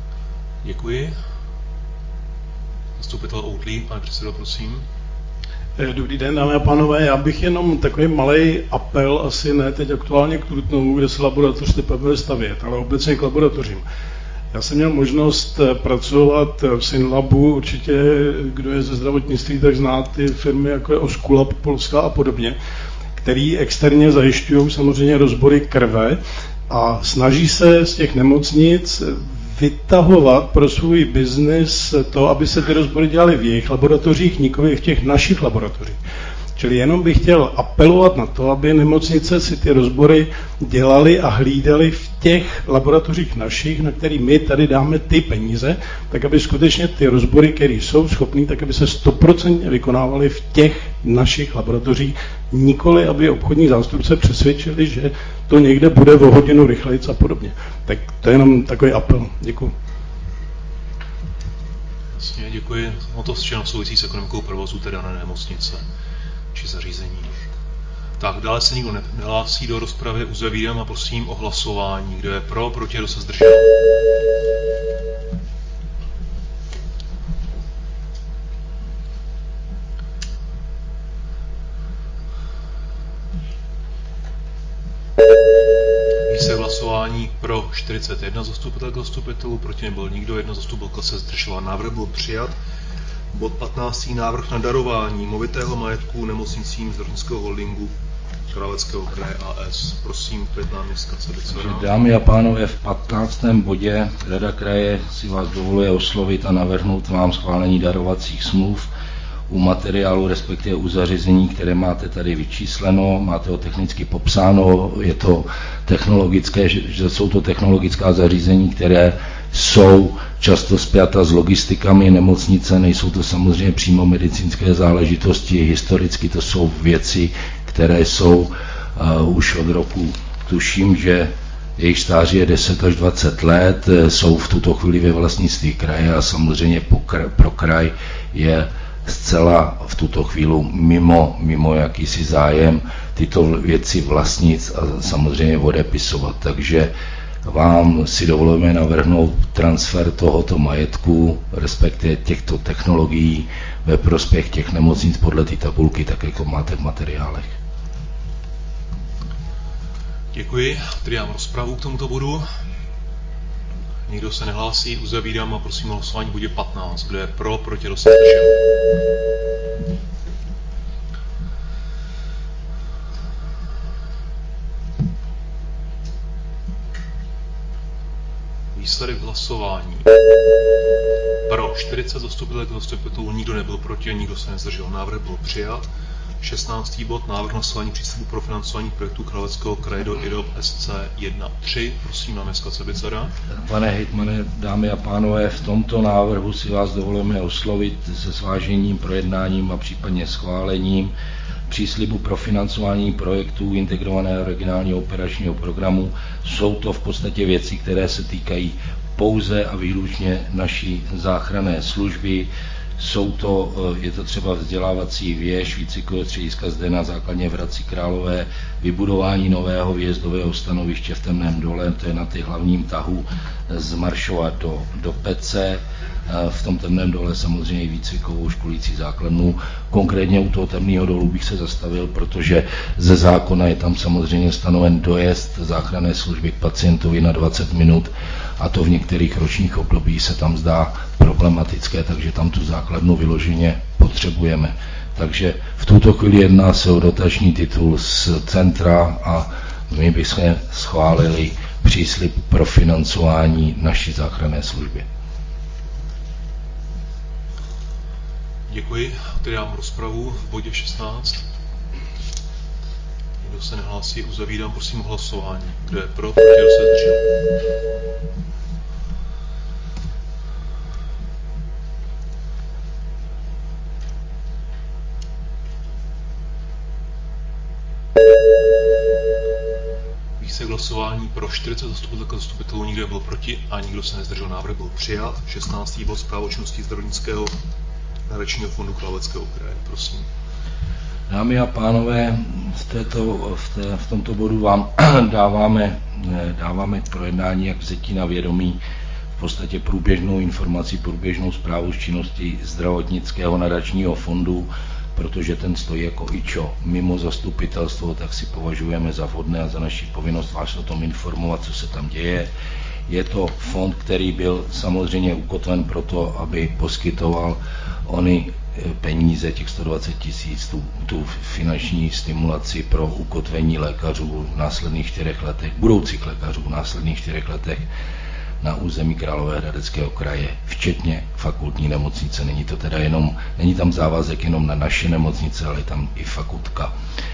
Děkuji. Zastupitel Outlí, pane předsedo, prosím. Dobrý den, dámy a pánové, já bych jenom takový malý apel, asi ne teď aktuálně k Trutnovu, kde se laboratoř teprve bude stavět, ale obecně k laboratořím. Já jsem měl možnost pracovat v Synlabu, určitě kdo je ze zdravotnictví, tak zná ty firmy jako je Osculab, Polska a podobně, který externě zajišťují samozřejmě rozbory krve a snaží se z těch nemocnic vytahovat pro svůj biznis to, aby se ty rozbory dělaly v jejich laboratořích, nikoli v těch našich laboratořích. Čili jenom bych chtěl apelovat na to, aby nemocnice si ty rozbory dělaly a hlídaly v těch laboratořích našich, na který my tady dáme ty peníze, tak aby skutečně ty rozbory, které jsou schopné, tak aby se stoprocentně vykonávaly v těch našich laboratořích, nikoli aby obchodní zástupce přesvědčili, že to někde bude o hodinu rychleji a podobně. Tak to je jenom takový apel. Děkuji. Jasně, děkuji. No to všechno souvisí s ekonomikou provozu, teda na nemocnice či zařízení. Tak, dále se nikdo nehlásí do rozpravy, uzavírám a prosím o hlasování. Kdo je pro, proti, kdo se zdržel? Výsledek hlasování pro čtyřicet jedna zastupitelů zastupitelů, proti nebyl nikdo, jedna zastupitelka se zdržela. Návrh byl přijat. Bod patnáct. Návrh na darování movitého majetku nemocnicím zdravotnického holdingu Královéhradeckého kraje A S. Prosím, opět náměstka Sebicera. Dámy a pánové, v patnáctém bodě Rada kraje si vás dovoluje oslovit a navrhnout vám schválení darovacích smluv u materiálu, respektive u zařízení, které máte tady vyčísleno, máte ho technicky popsáno, je to technologické, že jsou to technologická zařízení, které jsou často spjata s logistikami nemocnice, nejsou to samozřejmě přímo medicínské záležitosti, historicky to jsou věci, které jsou uh, už od roku, tuším, že jejich stáří je deset až dvacet let, jsou v tuto chvíli ve vlastnictví kraje a samozřejmě pro kraj je zcela v tuto chvíli mimo, mimo jakýsi zájem tyto věci vlastnic a samozřejmě odepisovat. Takže vám si dovolujeme navrhnout transfer tohoto majetku, respektive těchto technologií ve prospěch těch nemocnic podle té tabulky, tak jako máte v materiálech. Děkuji. Tedy dám rozpravu k tomuto bodu. Nikdo se nehlásí, uzavírám a prosím o hlasování v bodě patnáct. Kdo je pro, proti, kdo se zdržel? Výsledek hlasování. Pro čtyřicet zastupitelů zastupitelů, nikdo nebyl proti, nikdo se nezdržel. Návrh byl přijat. šestnáctý bod, návrh na schválení příslibu pro financování projektu Královéhradeckého kraje do I D O P S C jedna tři. Prosím, náměstka Sebicera. Pane hejtmane, dámy a pánové, v tomto návrhu si vás dovolujeme oslovit se zvážením, projednáním a případně schválením příslibu pro financování projektů integrovaného regionálního operačního programu. Jsou to v podstatě věci, které se týkají pouze a výlučně naší záchranné služby. Jsou to, je to třeba vzdělávací věž, výcvikové střediska zde na základně v Hradci Králové, vybudování nového výjezdového stanoviště v Temném dole, to je na ty hlavním tahu z Maršova do, do Pece. V tom Temném dole samozřejmě i výcvikovou školící základnu. Konkrétně u toho Temného dolu bych se zastavil, protože ze zákona je tam samozřejmě stanoven dojezd záchranné služby k pacientovi na dvacet minut a to v některých ročních období se tam zdá problematické, takže tam tu základnu vyloženě potřebujeme. Takže v tuto chvíli jedná se o dotační titul z centra a my bychom schválili příslib pro financování naší záchranné služby. Děkuji. Teď dám rozpravu v bodě šestnáct. Nikdo se nehlásí, uzavírám, prosím o hlasování. Kdo je pro, proti, kdo se zdržel? Výsledek hlasování pro čtyřicet zastupitelů zastupitelů, nikdo byl proti a nikdo se nezdržel. Návrh byl přijat. šestnáctý bod, zpráva o činnosti zdravotnického nadačního fondu Královéhradeckého kraje. Prosím. Dámy a pánové, v, této, v, té, v tomto bodu vám dáváme, dáváme k projednání jak vzetí na vědomí v podstatě průběžnou informaci, průběžnou zprávu z činnosti zdravotnického nadačního fondu. protože ten stojí jako ičo mimo zastupitelstvo, tak si považujeme za vhodné a za naši povinnost vás o tom informovat, co se tam děje. Je to fond, který byl samozřejmě ukotven proto, aby poskytoval ony peníze, těch sto dvacet tisíc, tu, tu finanční stimulaci pro ukotvení lékařů v následných čtyřech letech, budoucích lékařů v následných čtyřech letech na území Královéhradeckého kraje, včetně fakultní nemocnice. Není to teda jenom, není tam závazek jenom na naše nemocnice, ale je tam i fakultka.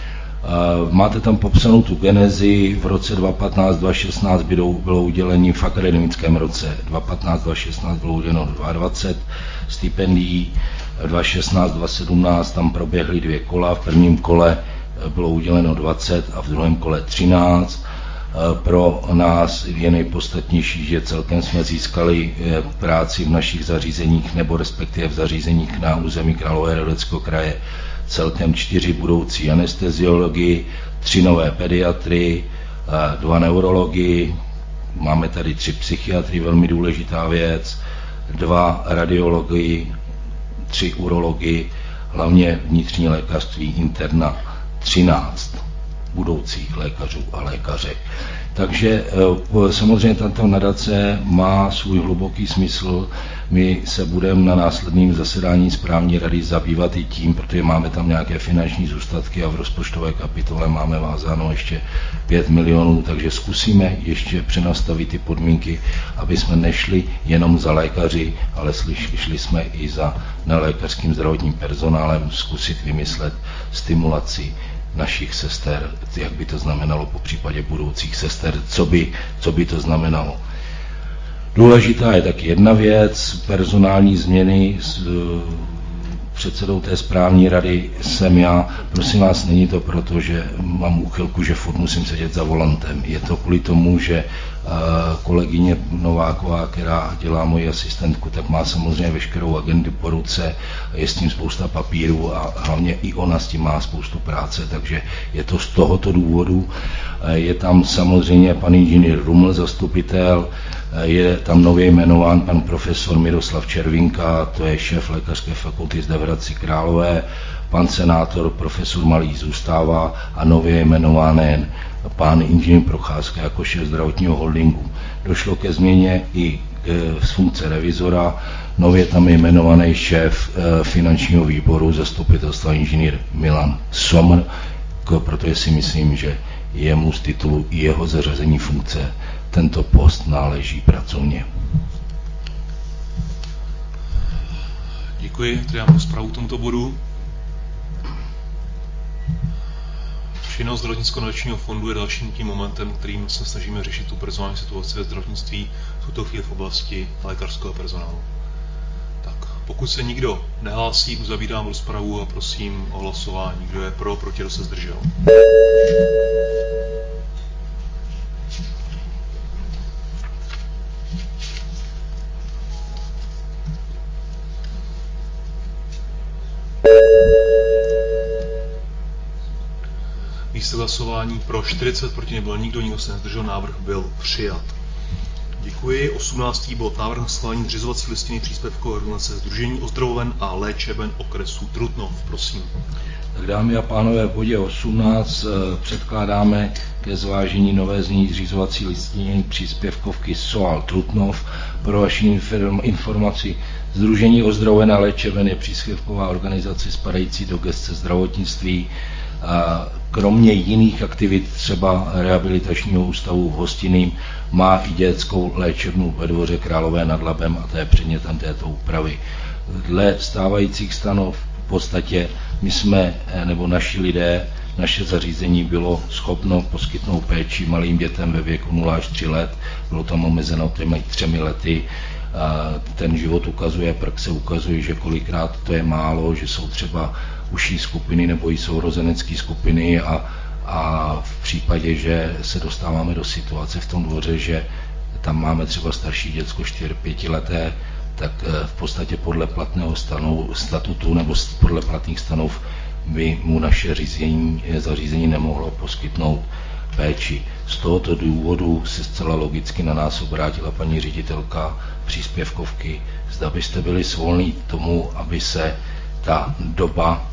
Máte tam popsanou tu genezi, v roce dva tisíce patnáct dva tisíce šestnáct bylo, bylo udělení v akademickém roce, dva tisíce patnáct dva tisíce šestnáct bylo uděleno dvacet dva stipendií, dva tisíce šestnáct dva tisíce sedmnáct tam proběhly dvě kola, v prvním kole bylo uděleno dvacet a v druhém kole třináct. Pro nás je nejpodstatnější, že celkem jsme získali práci v našich zařízeních nebo respektive v zařízeních na území Královéhradeckého kraje celkem čtyři budoucí anesteziology, tři nové pediatry, dva neurology, máme tady tři psychiatry, velmi důležitá věc, dva radiology, tři urology, hlavně vnitřní lékařství interna, třináct budoucích lékařů a lékařek. Takže samozřejmě tato nadace má svůj hluboký smysl. My se budeme na následném zasedání správní rady zabývat i tím, protože máme tam nějaké finanční zůstatky a v rozpočtové kapitole máme vázáno ještě pět milionů, takže zkusíme ještě přenastavit ty podmínky, aby jsme nešli jenom za lékaři, ale šli jsme i za nelékařským zdravotním personálem, zkusit vymyslet stimulaci našich sester, jak by to znamenalo po případě budoucích sester, co by, co by to znamenalo. Důležitá je taky jedna věc, personální změny, s předsedou té správní rady jsem já. Prosím vás, není to proto, že mám úchylku, že furt musím sedět za volantem. Je to kvůli tomu, že kolegyně Nováková, která dělá moji asistentku, tak má samozřejmě veškerou agendu po ruce, je s tím spousta papírů a hlavně i ona s tím má spoustu práce, takže je to z tohoto důvodu. Je tam samozřejmě pan inženýr Ruml, zastupitel, je tam nově jmenován pan profesor Miroslav Červinka, to je šéf lékařské fakulty zde v Hradci Králové, pan senátor profesor Malý zůstává a nově jmenován jen pán inženýr Procházka jako šéf zdravotního holdingu. Došlo ke změně i z funkce revizora, nově tam je jmenovaný šéf finančního výboru zastupitelstva inženýr Milan Somr, protože si myslím, že jemu z titulu i jeho zařazení funkce tento post náleží pracovně. Děkuji, tedy dám zprávu k tomuto bodu. Činnost zdravotnického nadačního fondu je dalším tím momentem, kterým se snažíme řešit tu personální situaci ve zdravotnictví v tuto chvíli v oblasti lékařského personálu. Tak, pokud se nikdo nehlásí, uzavírám rozpravu a prosím o hlasování. Kdo je pro, proti, kdo se zdržel. Místo hlasování pro čtyřicet, proti nebyl nikdo, nikdo se nezdržel, návrh byl přijat. Děkuji. osmnáctý bod. Návrh na schválení zřizovací listiny příspěvkové organizace Sdružení ozdravoven a léčeben okresu Trutnov. Prosím. Tak dámy a pánové, v bodě osmnáct předkládáme ke zvážení nové znění zřizovací listiny příspěvkovky S O A L Trutnov. Pro vaši informaci, Sdružení ozdravoven a léčeben je příspěvková organizace spadající do gesce zdravotnictví. A kromě jiných aktivit, třeba rehabilitačního ústavu v Hostinným, má i dětskou léčebnu ve Dvoře Králové nad Labem a to je předmětem této úpravy. Dle stávajících stanov v podstatě my jsme, nebo naši lidé, naše zařízení bylo schopno poskytnout péči malým dětem ve věku nula až tři let, bylo tam omezeno těmi třemi lety. A ten život ukazuje, praxe ukazuje, že kolikrát to je málo, že jsou třeba užší skupiny nebo i sourozenecké skupiny a, a v případě, že se dostáváme do situace v tom dvoře, že tam máme třeba starší děcko čtyři pět leté, tak v podstatě podle platného stanu, statutu nebo podle platných stanov by mu naše řízení, zařízení nemohlo poskytnout péči. Z tohoto důvodu se zcela logicky na nás obrátila paní ředitelka příspěvkovky, zda byste byli svolní tomu, aby se ta doba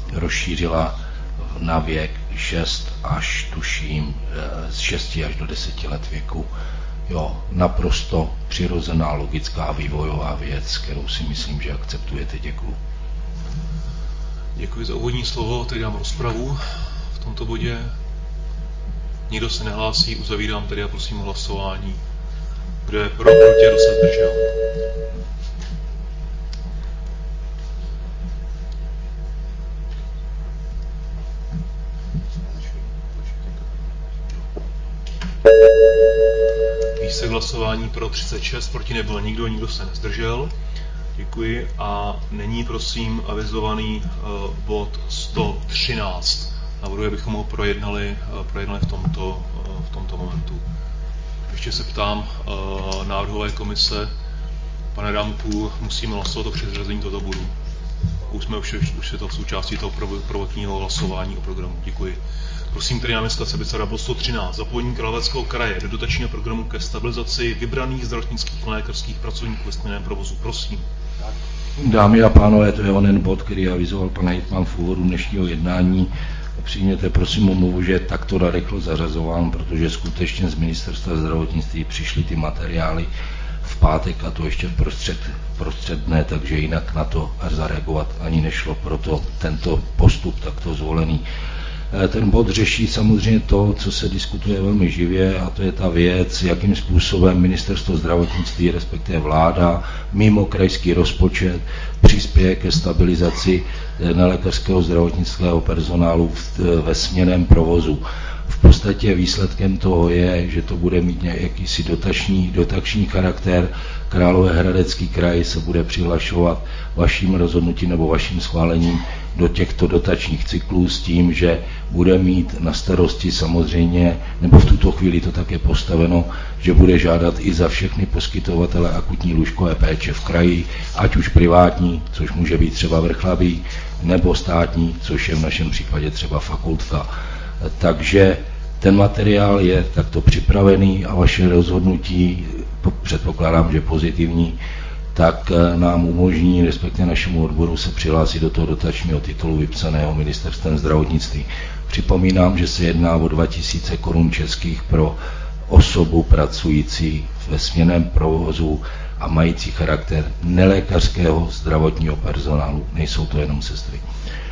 rozšířila na věk šest až tuším z šesti až do deseti let věku. Jo, naprosto přirozená, logická, vývojová věc, kterou si myslím, že akceptujete. Děkuji. Děkuji za úvodní slovo, teď dám rozpravu v tomto bodě. Nikdo se nehlásí, uzavírám tedy a prosím o hlasování. Kdo je pro, proti, kdo se zdržel? Výsledek hlasování pro třicet šest, proti nebyl nikdo, nikdo se nezdržel. Děkuji a nyní prosím avizovaný uh, bod sto třináct. Navrhuji, abychom ho projednali, uh, projednali v, tomto, uh, v tomto momentu. Ještě se ptám uh, návrhové komise, pane Ramku, musíme hlasovat o předřazení tohoto bodu. Už jsme už, už je to v součástí toho prvotního hlasování o programu. Děkuji. Prosím tedy náměstka Sebicera, bod sto třináct. Zapojení Královéhradeckého kraje do dotačního programu ke stabilizaci vybraných zdravotnických lékařských pracovníků ve směnném provozu. Prosím. Dámy a pánové, to je onen bod, který avizoval pan hejtman v úvodu dnešního jednání. Přijměte prosím omluvu, že je takto narychlo zařazován, protože skutečně z ministerstva zdravotnictví přišly ty materiály v pátek a to ještě v prostřed, v prostřed dne, takže jinak na to až zareagovat ani nešlo, proto tento postup takto zvolený. Ten bod řeší samozřejmě to, co se diskutuje velmi živě, a to je ta věc, jakým způsobem ministerstvo zdravotnictví, respektive vláda, mimo krajský rozpočet, přispěje ke stabilizaci nelékařského zdravotnického personálu ve směnném provozu. V podstatě výsledkem toho je, že to bude mít jakýsi dotační, dotační charakter. Královéhradecký kraj se bude přihlašovat vaším rozhodnutím nebo vaším schválením do těchto dotačních cyklů s tím, že bude mít na starosti samozřejmě, nebo v tuto chvíli to tak je postaveno, že bude žádat i za všechny poskytovatele akutní lůžkové péče v kraji, ať už privátní, což může být třeba Vrchlabí, nebo státní, což je v našem případě třeba fakultka. Takže ten materiál je takto připravený a vaše rozhodnutí, předpokládám, že pozitivní, tak nám umožní, respektive našemu odboru, se přihlásit do toho dotačního titulu vypsaného ministerstvem zdravotnictví. Připomínám, že se jedná o dva tisíce korun českých pro osobu pracující ve směnném provozu a mající charakter nelékařského zdravotního personálu. Nejsou to jenom sestry.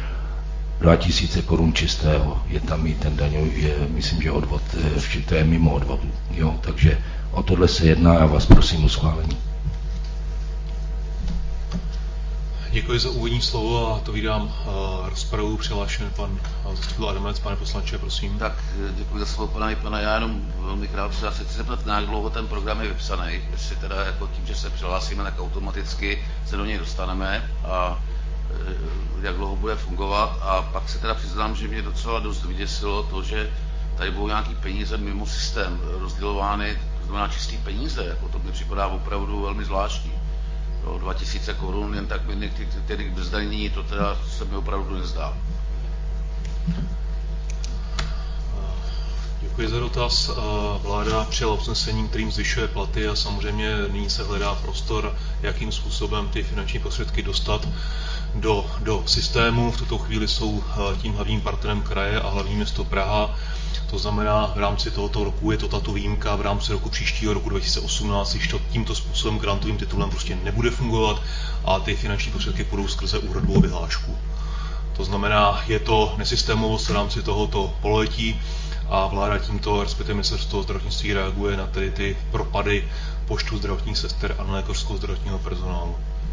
dva tisíce korun čistého, je tam i ten daňový, je, myslím, že odvod, to je mimo odvodu. Jo? Takže o tohle se jedná, já vás prosím o schválení. Děkuji za úvodní slovo a to vydám uh, rozpravu. Přihlášen pan zastupitel Adamec. Pane poslanče, prosím. Tak děkuji za slovo, pane pana. Já jenom velmi krátce, já se chci zeptat, jak dlouho ten program je vypsaný, jestli teda jako tím, že se přihlásíme, tak automaticky se do něj dostaneme a jak dlouho bude fungovat. A pak se teda přiznám, že mě docela dost vyděsilo to, že tady budou nějaký peníze mimo systém rozdělovány, to znamená čistý peníze, jako to mi připadá opravdu velmi zvláštní. No, dva tisíce korun, jen tak mi tedy bez daní, to teda se mi opravdu nezdá. Děkuji za dotaz. Vláda přijala usnesení, kterým zvyšuje platy a samozřejmě nyní se hledá prostor, jakým způsobem ty finanční prostředky dostat do, do systému. V tuto chvíli jsou tím hlavním partnerem kraje a hlavní město Praha. To znamená, v rámci tohoto roku je to tato výjimka, v rámci roku příštího roku dva tisíce osmnáct, když to tímto způsobem grantovým titulem prostě nebude fungovat a ty finanční prostředky půjdou skrze úhradovou vyhlášku. To znamená, je to nesystémovost v rámci tohoto pololetí a vláda tímto, respektive ministerstvo zdravotnictví, reaguje na tedy ty propady počtu zdravotních sester a nelékařského zdravotního personálu.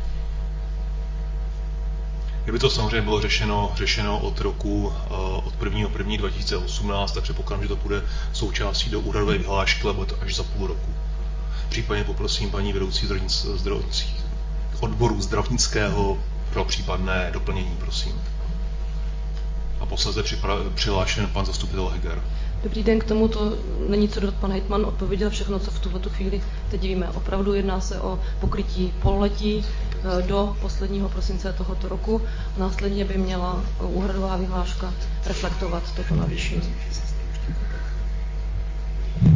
Kdyby to samozřejmě bylo řešeno, řešeno od roku, od prvního prvního dva tisíce osmnáct, tak předpokládám, že to bude součástí do úhradové vyhlášky, nebo to až za půl roku. Případně poprosím paní vedoucí zdravotnických odboru zdravotnického pro případné doplnění, prosím. A posledně přihlášen pan zastupitel Heger. Dobrý den, k tomuto není co dodat, pan hejtman odpověděl všechno, co v tuto chvíli teď víme. Opravdu jedná se o pokrytí pololetí do posledního prosince tohoto roku. Následně by měla úhradová vyhláška reflektovat toto navýšení.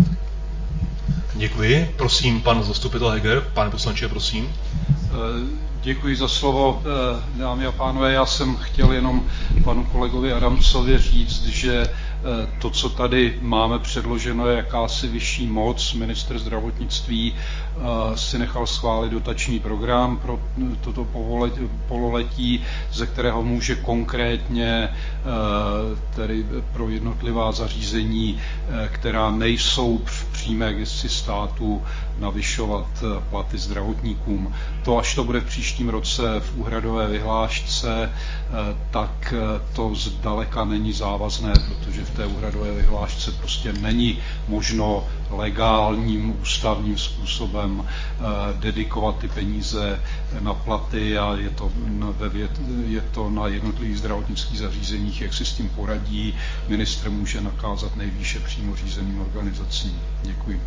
Děkuji. Prosím, pan zastupitel Heger. Pane poslanče, prosím. Děkuji za slovo, dámy a pánové. Já jsem chtěl jenom panu kolegovi Adamcovi říct, že to, co tady máme předloženo, je jakási vyšší moc. Ministr zdravotnictví si nechal schválit dotační program pro toto pololetí, ze kterého může konkrétně tedy pro jednotlivá zařízení, která nejsou v přímé gesci státu, navyšovat platy zdravotníkům. To, až to bude v příštím roce v úhradové vyhlášce, tak to zdaleka není závazné, protože v té úhradové vyhlášce prostě není možno legálním ústavním způsobem dedikovat ty peníze na platy a je to na, je to na jednotlivých zdravotnických zařízeních, jak si s tím poradí. Ministr může nakázat nejvýše přímo řízeným organizacím. Děkuji.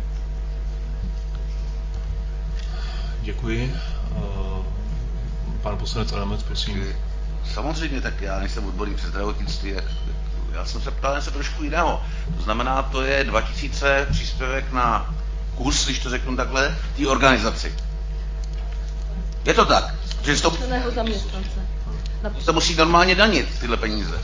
Děkuji. Pan poslanec Adamec, prosím. Samozřejmě, tak já nejsem odborník přes zdravotnictví, já jsem se ptal něco trošku jiného. To znamená, to je dva tisíce příspěvek na kus, když to řeknu takhle, té organizaci. Je to tak? Že to, to musí normálně danit, tyhle peníze.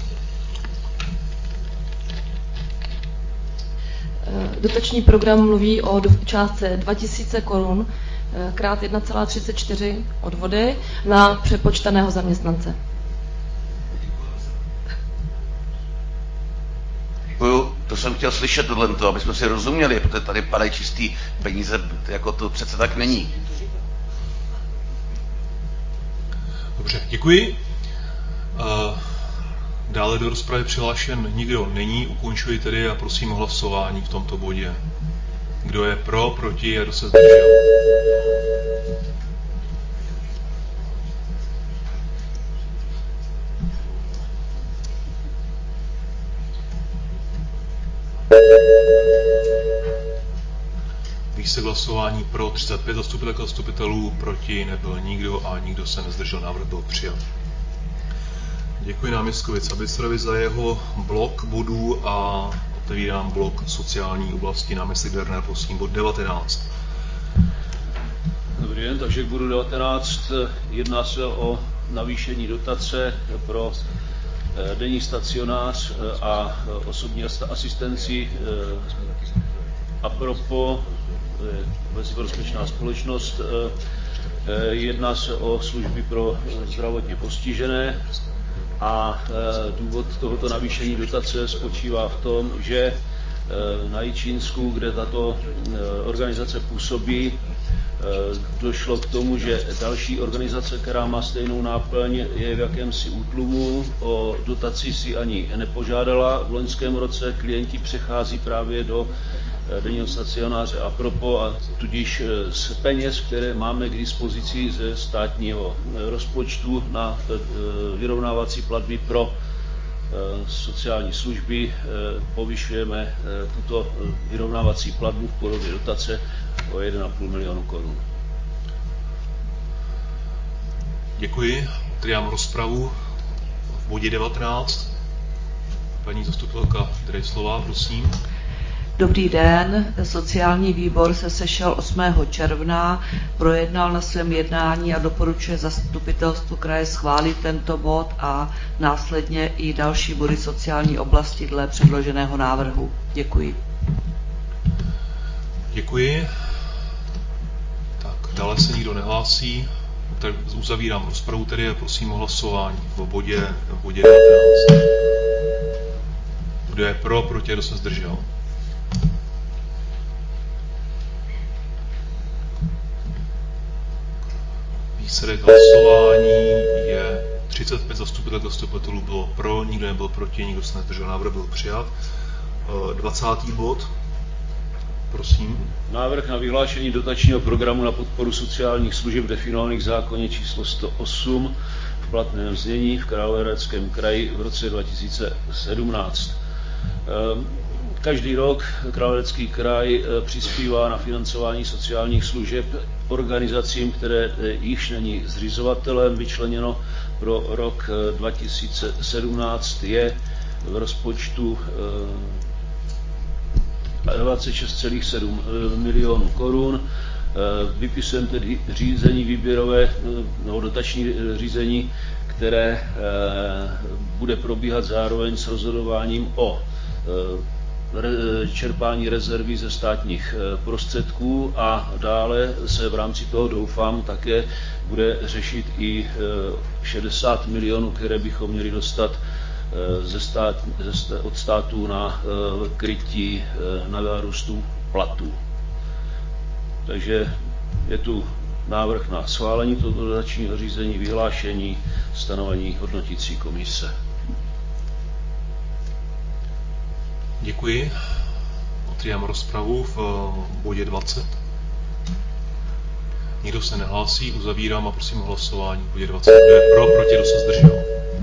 Dotační program mluví o částce dva tisíce korun krát jedna celá třicet čtyři odvody na přepočteného zaměstnance. Děkuju, to jsem chtěl slyšet tohle, aby jsme si rozuměli, protože tady padají čistý peníze, jako to přece tak není. Dobře, děkuji. Dále do rozpravy přihlášen nikdo není, ukončuji tedy a prosím o hlasování v tomto bodě. Kdo je pro, proti a kdo se zdržel? Výsledek hlasování pro třicet pět zastupitelů, zastupitelů, proti nebyl nikdo a nikdo se nezdržel, návrh byl přijat. Děkuji náměstkovi Cabistrovi za jeho blok bodů a otevírám blok sociální oblasti. Náměstek Derner, prosím, bod devatenáct. Dobrý den, takže k bodu devatenáct jedná se o navýšení dotace pro denní stacionář a osobní asistenci. A propo, prospěšná společnost, jedná se o služby pro zdravotně postižené a důvod tohoto navýšení dotace spočívá v tom, že na Jičínsku, kde tato organizace působí, došlo k tomu, že další organizace, která má stejnou náplň, je v jakémsi útlumu. O dotaci si ani nepožádala. V loňském roce klienti přechází právě do denního stacionáře a propo a tudíž z peněz, které máme k dispozici ze státního rozpočtu na vyrovnávací platby pro sociální služby, povyšujeme tuto vyrovnávací platbu v podobě dotace o jeden a půl milionu korun. Děkuji. Otvírám rozpravu v bodě devatenáct. Paní zastupitelka Drejslová, prosím. Dobrý den, sociální výbor se sešel osmého června, projednal na svém jednání a doporučuje zastupitelstvu kraje schválit tento bod a následně i další body sociální oblasti dle předloženého návrhu. Děkuji. Děkuji. Tak, dále se nikdo nehlásí. Tak uzavírám rozpravu tedy a prosím o hlasování v bodě, v bodě devatenáct. Kdo je pro, proti, kdo se zdržel? Výsledek hlasování je třicet pět zastupitelů, zastupitelů bylo pro, nikdo nebyl proti, nikdo se nezdržel, návrh byl přijat. dvacátý bod, prosím. Návrh na vyhlášení dotačního programu na podporu sociálních služeb definovaných v zákoně číslo sto osm v platném znění v Královéhradeckém kraji v roce dva tisíce sedmnáct. Každý rok Královéhradecký kraj přispívá na financování sociálních služeb organizacím, které již není zřizovatelem. Vyčleněno pro rok dva tisíce sedmnáct je v rozpočtu dvacet šest celá sedm milionů korun. Vypisujeme tedy řízení výběrové nebo dotační řízení, které bude probíhat zároveň s rozhodováním o čerpání rezervy ze státních prostředků a dále se v rámci toho, doufám, také bude řešit i šedesát milionů, které bychom měli dostat ze stát, ze, od státu na krytí na nárůstu platů. Takže je tu návrh na schválení tohoto dotačního řízení, vyhlášení, stanovení hodnotící komise. Děkuji. Otvírám rozpravu v bodě dvacet. Nikdo se nehlásí, uzavírám a prosím o hlasování v bodě dvacet. Kdo je pro, proti, kdo se zdržel?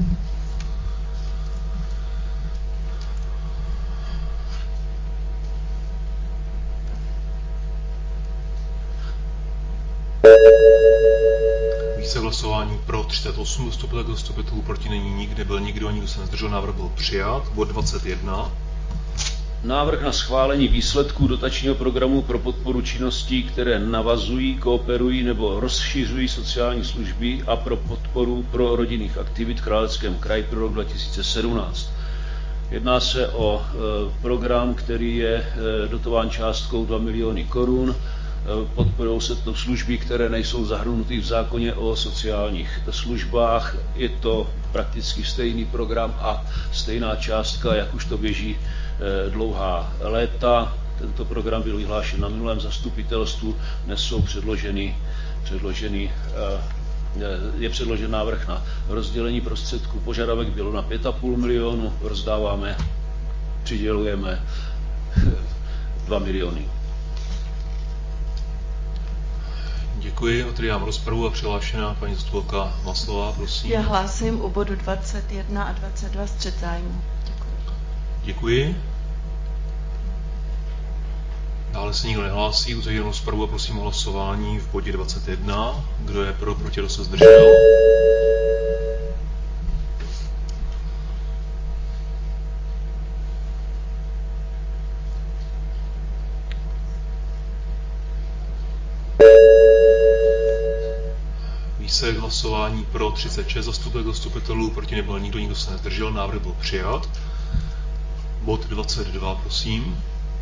Více hlasování pro třicet osm zastupitelů, zastupitelů proti není nikde, byl nikdo, nikdo se nezdržel, návrh byl přijat. Bod dvacet jedna. Návrh na schválení výsledků dotačního programu pro podporu činností, které navazují, kooperují nebo rozšiřují sociální služby a pro podporu pro rodinných aktivit v Královéhradeckém kraji pro rok dva tisíce sedmnáct. Jedná se o e, program, který je e, dotován částkou dva miliony korun. Podporují se to služby, které nejsou zahrnuty v zákoně o sociálních službách. Je to prakticky stejný program a stejná částka, jak už to běží dlouhá léta. Tento program byl vyhlášen na minulém zastupitelstvu. Dnes jsou předloženy, předloženy, je předložen návrh na rozdělení prostředků. Požadavek byl na pět a půl milionu, rozdáváme, přidělujeme dva miliony. Děkuji, otevírám rozpravu a přihlášená paní zastupitelka Maslová, prosím. Já hlásím u bodu dvacet jedna a dvacet dva střet zájmu. Děkuji. Děkuji. Dále se nikdo nehlásí, uzavírám rozpravu a prosím o hlasování v bodě dvacet jedna. Kdo je pro, proti, kdo se zdržel? Výsledek hlasování pro třicet šest zastupitelů, zastupitelů, proti nebyl nikdo, nikdo se nezdržel, návrh byl přijat. Bod dvacet dva, prosím.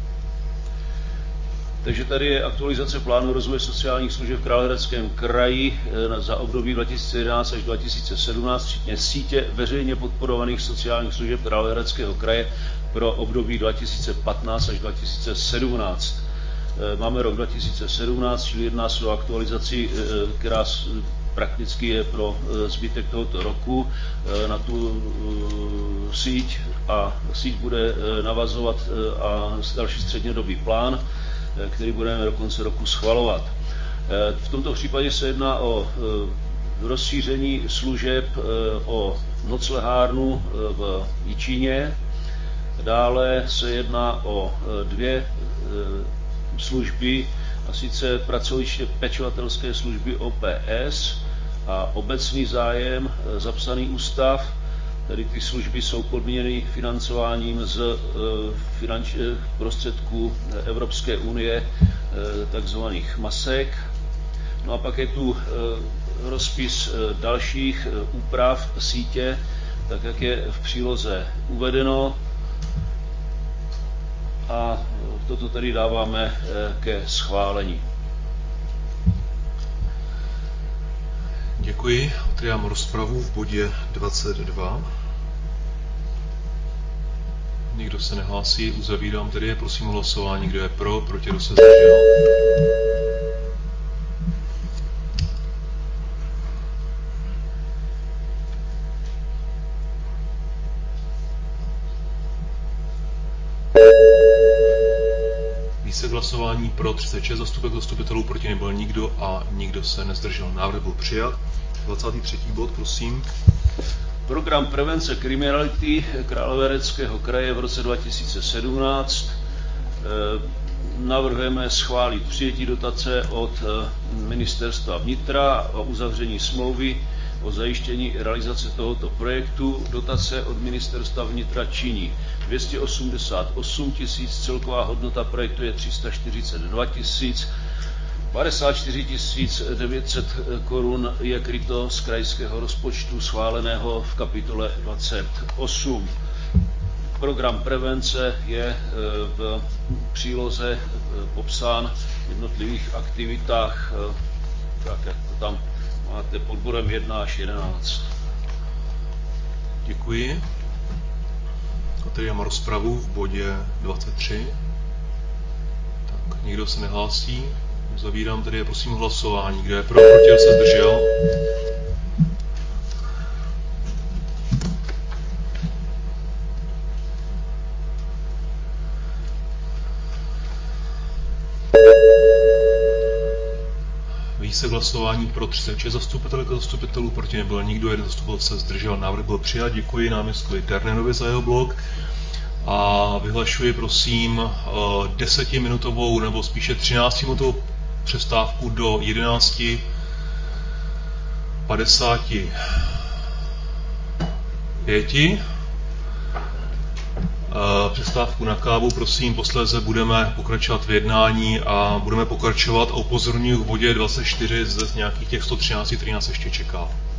Takže tady je aktualizace plánu rozvoje sociálních služeb v Královéhradeckém kraji za období dva tisíce jedenáct až dva tisíce sedmnáct, včetně sítě veřejně podporovaných sociálních služeb Královéhradeckého kraje pro období dva tisíce patnáct až dva tisíce sedmnáct. Máme rok dva tisíce sedmnáct, čili jedná se o aktualizaci, která prakticky je pro zbytek tohoto roku na tu síť a síť bude navazovat a další střednědobý plán, který budeme do konce roku schvalovat. V tomto případě se jedná o rozšíření služeb o noclehárnu v Jičíně. Dále se jedná o dvě služby, a sice pracoviště pečovatelské služby O P S a obecný zájem zapsaný ústav. Tady ty služby jsou podmíněny financováním z finanč, prostředků Evropské unie, takzvaných masek. No a pak je tu rozpis dalších úprav sítě, tak jak je v příloze uvedeno. A toto tedy dáváme ke schválení. Děkuji. Otvírám rozpravu v bodě dvacet dva. Nikdo se nehlásí, uzavírám tedy, prosím o hlasování, kdo je pro, proti, kdo se zdržel. Výsledek hlasování pro třicet šest zastupitelů, zastupitelů, proti nebyl nikdo a nikdo se nezdržel. Návrh byl přijat. dvacátý třetí bod, prosím. Program prevence kriminality Královéhradeckého kraje v roce dva tisíce sedmnáct. Navrhujeme schválit přijetí dotace od Ministerstva vnitra o uzavření smlouvy o zajištění realizace tohoto projektu. Dotace od Ministerstva vnitra činí dvě stě osmdesát osm tisíc, celková hodnota projektu je tři sta čtyřicet dva tisíc. padesát čtyři tisíc devět set korun je kryto z krajského rozpočtu schváleného v kapitole dvacet osm. Program prevence je v příloze popsán v jednotlivých aktivitách, tak jak to tam máte pod bodem jedna až jedenáct. Děkuji. A tady mám rozpravu v bodě dvacet tři. Tak, nikdo se nehlásí. Zavírám tedy, prosím, hlasování. Kdo je pro, proti, se zdržel? Výsledek hlasování pro třicet šest zastupitelů a zastupitelů, proti nebyl nikdo, jeden zastupitel se zdržel. Návrh byl přijat. Děkuji náměstkovi Ternénovi za jeho blok. A vyhlašuji, prosím, desetiminutovou nebo spíše třináctiminutovou přestávku do jedenáct padesát pět. Přestávku na kávu, prosím, posléze budeme pokračovat v jednání a budeme pokračovat a upozorňuji v bodě dvacet čtyři, zde z nějakých těch sto třináct, který nás ještě čeká.